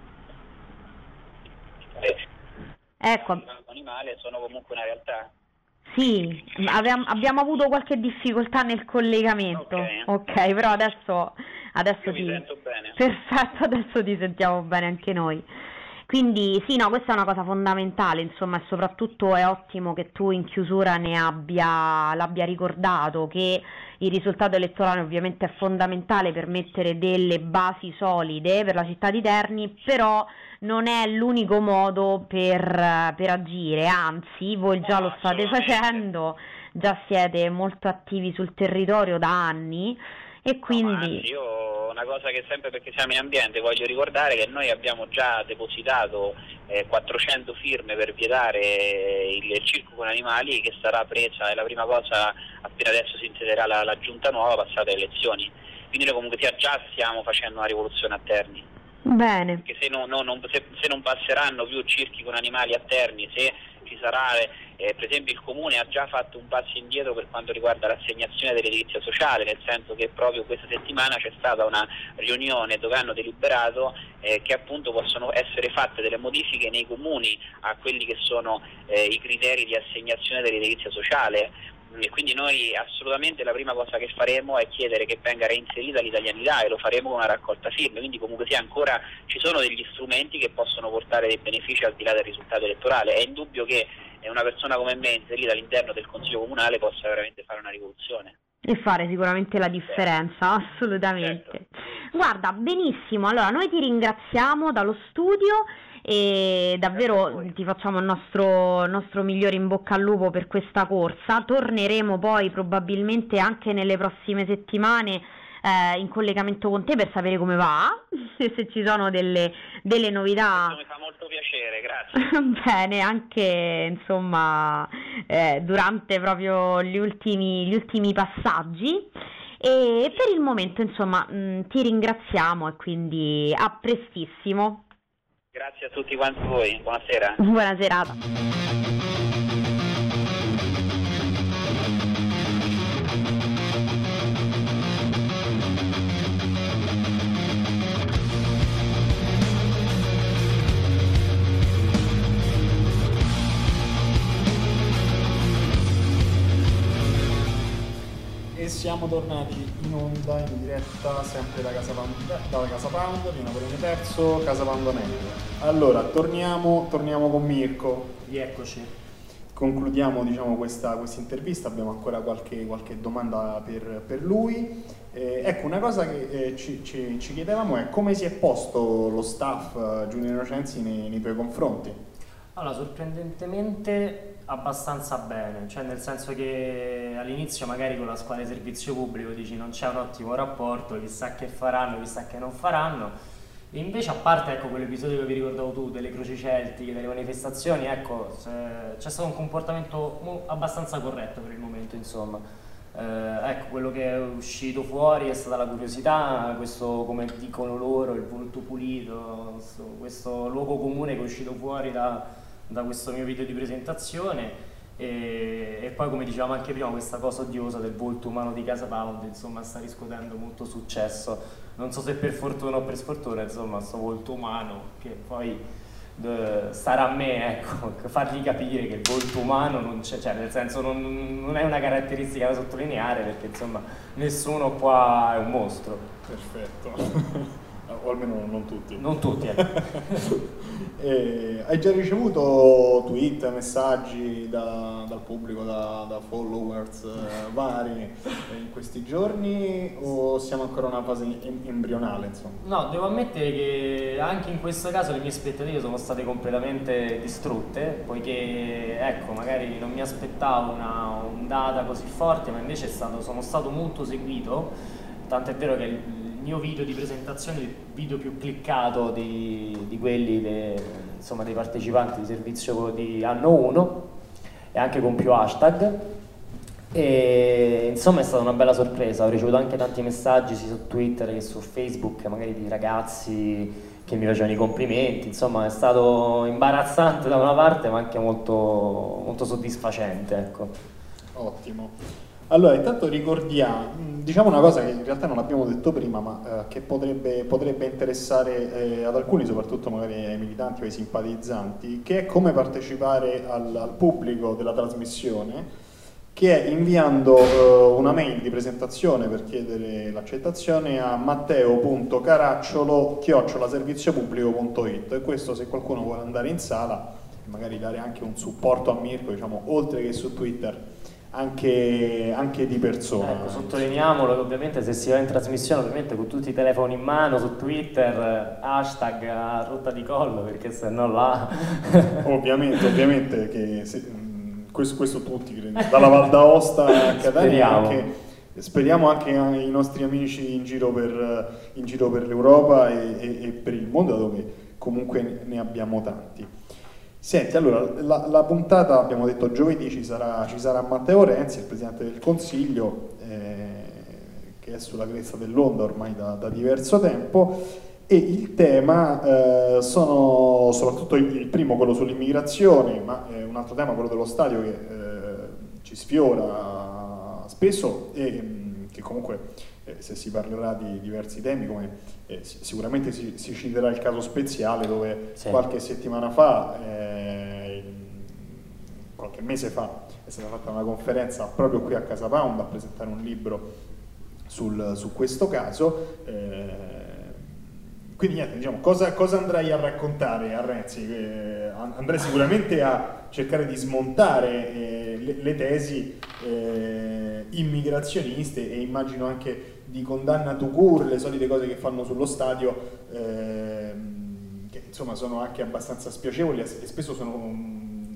ecco, il banco animale sono comunque una realtà. Sì, abbiamo, abbiamo avuto qualche difficoltà nel collegamento. Ok. Ok, però adesso, adesso Io ti... mi sento bene. Perfetto, adesso ti sentiamo bene anche noi. Quindi sì, no, questa è una cosa fondamentale, insomma, e soprattutto è ottimo che tu in chiusura ne abbia, l'abbia ricordato, che il risultato elettorale ovviamente è fondamentale per mettere delle basi solide per la città di Terni, però non è l'unico modo per, per agire, anzi, voi già lo state facendo, già siete molto attivi sul territorio da anni e quindi... No, anzi, io una cosa che sempre, perché siamo in ambiente, voglio ricordare che noi abbiamo già depositato eh, quattrocento firme per vietare il, il circo con animali, che sarà presa, è la prima cosa appena adesso si insederà la, la giunta nuova, passate le elezioni. Quindi noi comunque già stiamo facendo una rivoluzione a Terni. Bene. Perché se, no, no, non, se, se non passeranno più circhi con animali a Terni, se ci sarà, eh, per esempio il Comune ha già fatto un passo indietro per quanto riguarda l'assegnazione dell'edilizia sociale, nel senso che proprio questa settimana c'è stata una riunione dove hanno deliberato eh, che appunto possono essere fatte delle modifiche nei comuni a quelli che sono eh, i criteri di assegnazione dell'edilizia sociale. E quindi noi assolutamente la prima cosa che faremo è chiedere che venga reinserita l'italianità, e lo faremo con una raccolta firme, quindi comunque sia ancora ci sono degli strumenti che possono portare dei benefici al di là del risultato elettorale. È indubbio che una persona come me inserita all'interno del Consiglio Comunale possa veramente fare una rivoluzione. E fare sicuramente la differenza, assolutamente. Certo. Guarda, benissimo, allora noi ti ringraziamo dallo studio e davvero ti facciamo il nostro, nostro migliore in bocca al lupo per questa corsa. Torneremo poi probabilmente anche nelle prossime settimane eh, in collegamento con te per sapere come va, se, se ci sono delle, delle novità. Mi fa molto piacere, grazie. Bene, anche insomma eh, durante proprio gli ultimi, gli ultimi passaggi. E per il momento insomma mh, ti ringraziamo e quindi a prestissimo. Grazie a tutti quanti voi, buonasera. Buona serata. Siamo tornati in onda, in diretta, sempre da Casa Pound, dalla Casa Pound di Napoleone terzo, Casa Pound Anello. Allora, torniamo, torniamo con Mirko. Rieccoci. Concludiamo, diciamo, questa intervista, abbiamo ancora qualche, qualche domanda per, per lui. Eh, ecco, una cosa che eh, ci, ci, ci chiedevamo è come si è posto lo staff uh, Giulio Innocenzi nei, nei tuoi confronti? Allora, sorprendentemente abbastanza bene, cioè nel senso che all'inizio magari con la squadra di servizio pubblico dici non c'è un ottimo rapporto, chissà che faranno, chissà che non faranno, e invece a parte ecco quell'episodio che vi ricordavo tu delle croci celtiche, delle manifestazioni, ecco c'è stato un comportamento abbastanza corretto per il momento, insomma. Eh, ecco, quello che è uscito fuori è stata la curiosità, questo, come dicono loro, il volto pulito, questo, questo luogo comune che è uscito fuori da da questo mio video di presentazione e, e poi, come dicevamo anche prima, questa cosa odiosa del volto umano di Casa Pound, insomma, sta riscuotendo molto successo, non so se per fortuna o per sfortuna, insomma, questo volto umano che poi eh, starà a me, ecco, fargli capire che il volto umano non c'è, cioè nel senso non, non è una caratteristica da sottolineare, perché insomma nessuno qua è un mostro. Perfetto. O almeno non tutti. Non tutti, ecco. E hai già ricevuto tweet, messaggi da, dal pubblico, da, da followers eh, vari in questi giorni, o siamo ancora in una fase embrionale, insomma? No, devo ammettere che anche in questo caso le mie aspettative sono state completamente distrutte, poiché ecco, magari non mi aspettavo una ondata così forte, ma invece è stato, sono stato molto seguito, tanto è vero che il Il mio video di presentazione è il video più cliccato di, di quelli de, insomma, dei partecipanti di servizio di anno uno, e anche con più hashtag, e insomma è stata una bella sorpresa. Ho ricevuto anche tanti messaggi sia su Twitter che su Facebook, magari di ragazzi che mi facevano i complimenti, insomma è stato imbarazzante da una parte ma anche molto, molto soddisfacente, ecco. Ottimo. Allora, intanto ricordiamo, diciamo una cosa che in realtà non abbiamo detto prima, ma eh, che potrebbe, potrebbe interessare eh, ad alcuni, soprattutto magari ai militanti o ai simpatizzanti, che è come partecipare al, al pubblico della trasmissione, che è inviando eh, una mail di presentazione per chiedere l'accettazione a matteo punto caracciolo chiocciola servizio pubblico punto it, e questo se qualcuno vuole andare in sala e magari dare anche un supporto a Mirko, diciamo, oltre che su Twitter, Anche, anche di persona. Ecco, sottolineiamolo che ovviamente se si va in trasmissione, ovviamente con tutti i telefoni in mano, su Twitter, hashtag a rotta di collo, perché se no là... ovviamente, ovviamente che se, questo, questo tutti credo, dalla Val d'Aosta a Catania, speriamo. Anche, speriamo anche i nostri amici in giro per, in giro per l'Europa e, e, e per il mondo, dove comunque ne abbiamo tanti. Senti, allora, la, la puntata, abbiamo detto giovedì, ci sarà, ci sarà Matteo Renzi, il Presidente del Consiglio, eh, che è sulla cresta dell'onda ormai da, da diverso tempo, e il tema eh, sono soprattutto il, il primo, quello sull'immigrazione, ma eh, un altro tema, quello dello stadio, che eh, ci sfiora spesso e che comunque, eh, se si parlerà di diversi temi, come eh, sicuramente si, si citerà il caso Speziale, dove sì. qualche settimana fa, eh, qualche mese fa, è stata fatta una conferenza proprio qui a Casa Pound a presentare un libro sul, su questo caso. Eh, quindi niente, diciamo, cosa, cosa andrai a raccontare a Renzi? Eh, andrai sicuramente a cercare di smontare eh, le, le tesi eh, immigrazioniste, e immagino anche di condanna to cure, le solite cose che fanno sullo stadio, eh, che insomma sono anche abbastanza spiacevoli e spesso sono um,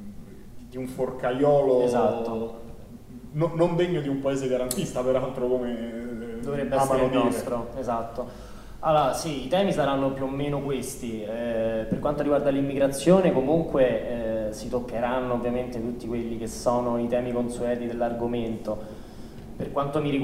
di un forcaiolo, esatto. no, non degno di un paese garantista, peraltro, come dovrebbe amano essere il dire. nostro, esatto. Allora sì, i temi saranno più o meno questi. Eh, per quanto riguarda l'immigrazione, comunque eh, si toccheranno ovviamente tutti quelli che sono i temi consueti dell'argomento. Per quanto mi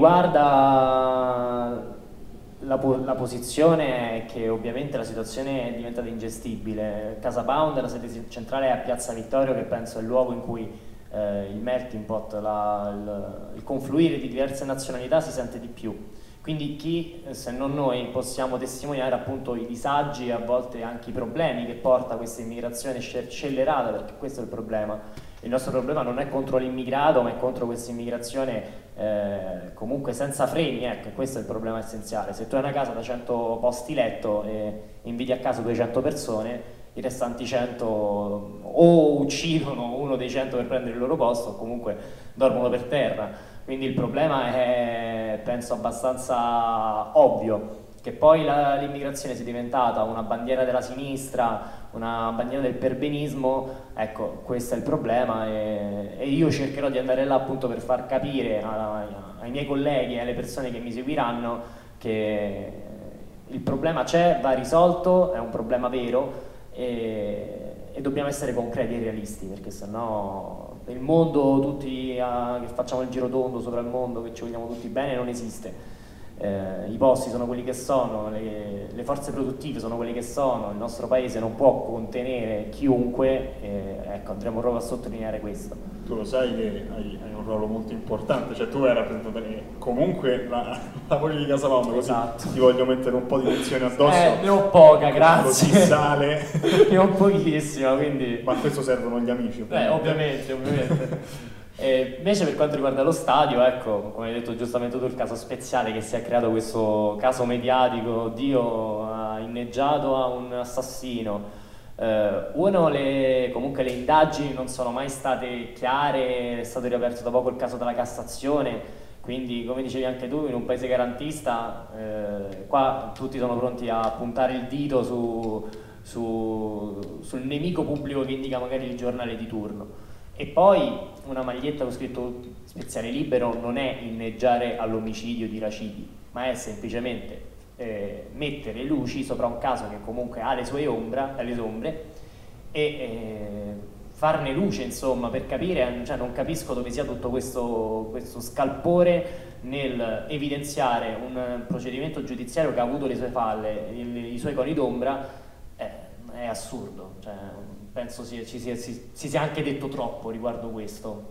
riguarda, la, po la posizione è che ovviamente la situazione è diventata ingestibile. Casa Pound, la sede centrale, è a Piazza Vittorio, che penso è il luogo in cui eh, il melting pot, la, il, il confluire di diverse nazionalità si sente di più. Quindi chi, se non noi, possiamo testimoniare appunto i disagi e a volte anche i problemi che porta questa immigrazione scellerata, perché questo è il problema. Il nostro problema non è contro l'immigrato, ma è contro questa immigrazione eh, comunque senza freni, ecco, questo è il problema essenziale. Se tu hai una casa da cento posti letto e inviti a casa duecento persone, i restanti cento o uccidono uno dei cento per prendere il loro posto, o comunque dormono per terra. Quindi il problema è, penso, abbastanza ovvio. Che poi l'immigrazione sia diventata una bandiera della sinistra, una bandiera del perbenismo, ecco, questo è il problema, e, e io cercherò di andare là appunto per far capire ai, ai miei colleghi e alle persone che mi seguiranno che il problema c'è, va risolto, è un problema vero, e, e dobbiamo essere concreti e realisti, perché sennò il mondo, tutti uh, che facciamo il giro tondo sopra il mondo, che ci vogliamo tutti bene, non esiste. Eh, i posti sono quelli che sono, le, le forze produttive sono quelli che sono, il nostro paese non può contenere chiunque, e, ecco, andremo proprio a sottolineare questo. Tu lo sai che hai, hai un ruolo molto importante, cioè tu hai rappresentato comunque la, la politica di Casa Pound, così esatto. Ti voglio mettere un po' di tensione addosso. Eh, ne ho poca, grazie. Così sale. Ne ho pochissima, quindi... Ma a questo servono gli amici, ovviamente. Eh, ovviamente, ovviamente. E invece per quanto riguarda lo stadio, ecco, come hai detto giustamente tu, il caso Speziale, che si è creato questo caso mediatico, Dio ha inneggiato a un assassino. Eh, uno, le, comunque le indagini non sono mai state chiare, è stato riaperto da poco il caso della Cassazione, quindi come dicevi anche tu, in un paese garantista eh, qua tutti sono pronti a puntare il dito su, su, sul nemico pubblico che indica magari il giornale di turno. E poi una maglietta con scritto Speziale Libero non è inneggiare all'omicidio di Raciti, ma è semplicemente eh, mettere luci sopra un caso che comunque ha le sue ombra, le sue ombre, e eh, farne luce, insomma, per capire, cioè non capisco dove sia tutto questo, questo scalpore nel evidenziare un procedimento giudiziario che ha avuto le sue falle, i, i suoi coni d'ombra. eh, è assurdo, cioè, penso si, ci sia, si, si sia anche detto troppo riguardo questo.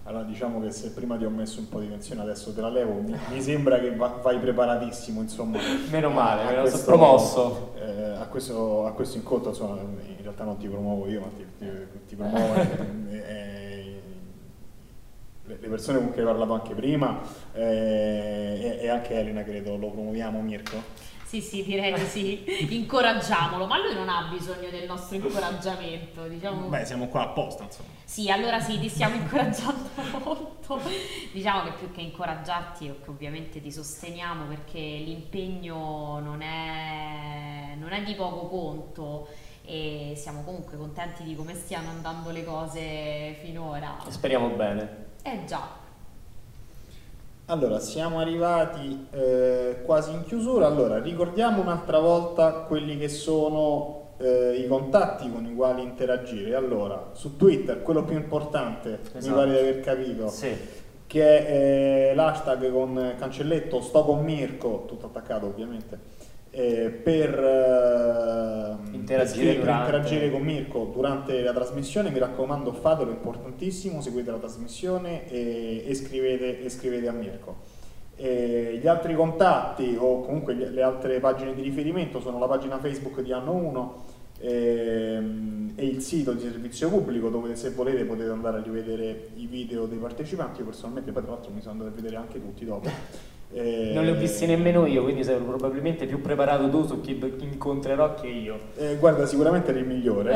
Allora diciamo che se prima ti ho messo un po' di tensione adesso te la levo, mi, mi sembra che va, vai preparatissimo, insomma. Meno male, me lo questo, sono promosso. Eh, a, questo, a questo incontro, insomma, in realtà non ti promuovo io, ma ti, ti, ti promuovo eh, eh, le persone con cui hai parlato anche prima eh, e, e anche Elena, credo. Lo promuoviamo, Mirko? Sì, sì, direi di sì, incoraggiamolo, ma lui non ha bisogno del nostro incoraggiamento, diciamo. Beh, siamo qua apposta, insomma. Sì, allora sì, ti stiamo incoraggiando molto. Diciamo che più che incoraggiarti, che ovviamente ti sosteniamo, perché l'impegno non è, non è di poco conto e siamo comunque contenti di come stiano andando le cose finora. Speriamo bene. Eh già. Allora, siamo arrivati eh, quasi in chiusura. Allora, ricordiamo un'altra volta quelli che sono eh, i contatti con i quali interagire. Allora, su Twitter, quello più importante, esatto, mi pare di aver capito, sì, che è eh, l'hashtag con cancelletto sto con Mirko, tutto attaccato ovviamente, eh, per, eh, interagire, per durante... interagire con Mirko durante la trasmissione. Mi raccomando, fatelo, è importantissimo, seguite la trasmissione e, e, scrivete, e scrivete a Mirko. E gli altri contatti o comunque gli, le altre pagine di riferimento sono la pagina Facebook di Anno uno e, e il sito di servizio pubblico, dove se volete potete andare a rivedere i video dei partecipanti. Io personalmente poi tra l'altro mi sono andato a vedere anche tutti dopo. Eh, non li ho visti nemmeno io, quindi sei probabilmente più preparato tu su chi, chi incontrerò che io. Eh, guarda, sicuramente eri il migliore.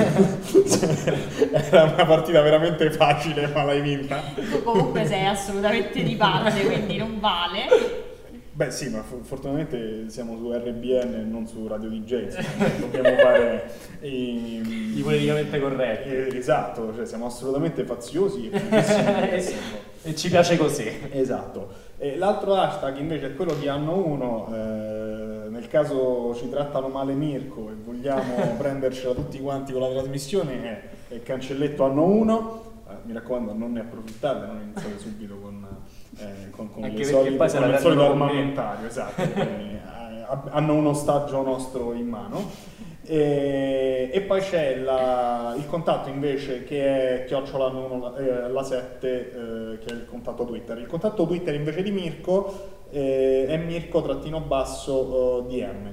Era una partita veramente facile, ma l'hai vinta. Tu comunque sei assolutamente di parte, quindi non vale. Beh sì, ma fortunatamente siamo su R B N e non su Radio D J, dobbiamo fare i, i politicamente corretti. Eh, esatto, cioè siamo assolutamente faziosi e, e ci piace così. Esatto. E l'altro hashtag invece è quello di Anno uno, eh, nel caso ci trattano male Mirko e vogliamo prendercela tutti quanti con la trasmissione, è, è cancelletto Anno uno. Eh, mi raccomando, non ne approfittate, non iniziate subito con, eh, con, con, le solite, con il solito armamentario, esatto. eh, hanno uno ostaggio nostro in mano. E, e poi c'è la, il contatto invece che è chiocciola uno, eh, la sette, eh, che è il contatto Twitter. Il contatto Twitter invece di Mirko eh, è Mirko trattino basso eh, D M.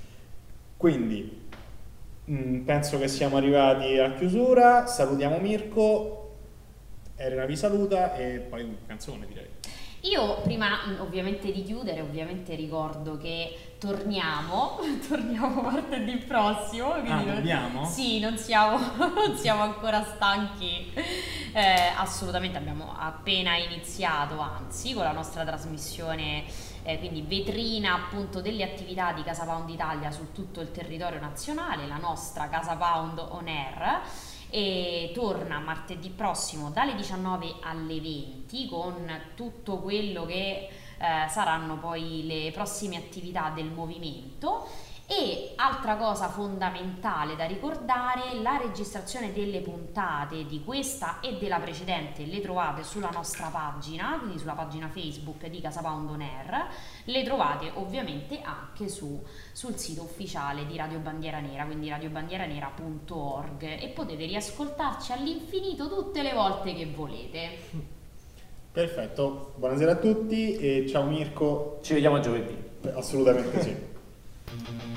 Quindi mh, penso che siamo arrivati a chiusura. Salutiamo Mirko, Elena vi saluta e poi canzone, direi. Io prima ovviamente di chiudere, ovviamente ricordo che torniamo, torniamo martedì prossimo. Ah, torniamo? Non, sì, non siamo, non siamo ancora stanchi, eh, assolutamente, abbiamo appena iniziato, anzi, con la nostra trasmissione, eh, quindi vetrina appunto delle attività di Casa Pound Italia su tutto il territorio nazionale, la nostra Casa Pound On Air. E torna martedì prossimo dalle diciannove alle venti con tutto quello che eh, saranno poi le prossime attività del movimento. E altra cosa fondamentale da ricordare, la registrazione delle puntate di questa e della precedente le trovate sulla nostra pagina, quindi sulla pagina Facebook di Casa Pound On Air. Le trovate ovviamente anche su, sul sito ufficiale di Radio Bandiera Nera, quindi radiobandieranera punto org, e potete riascoltarci all'infinito tutte le volte che volete. Perfetto, buonasera a tutti e ciao Mirko. Ci vediamo giovedì. Assolutamente sì.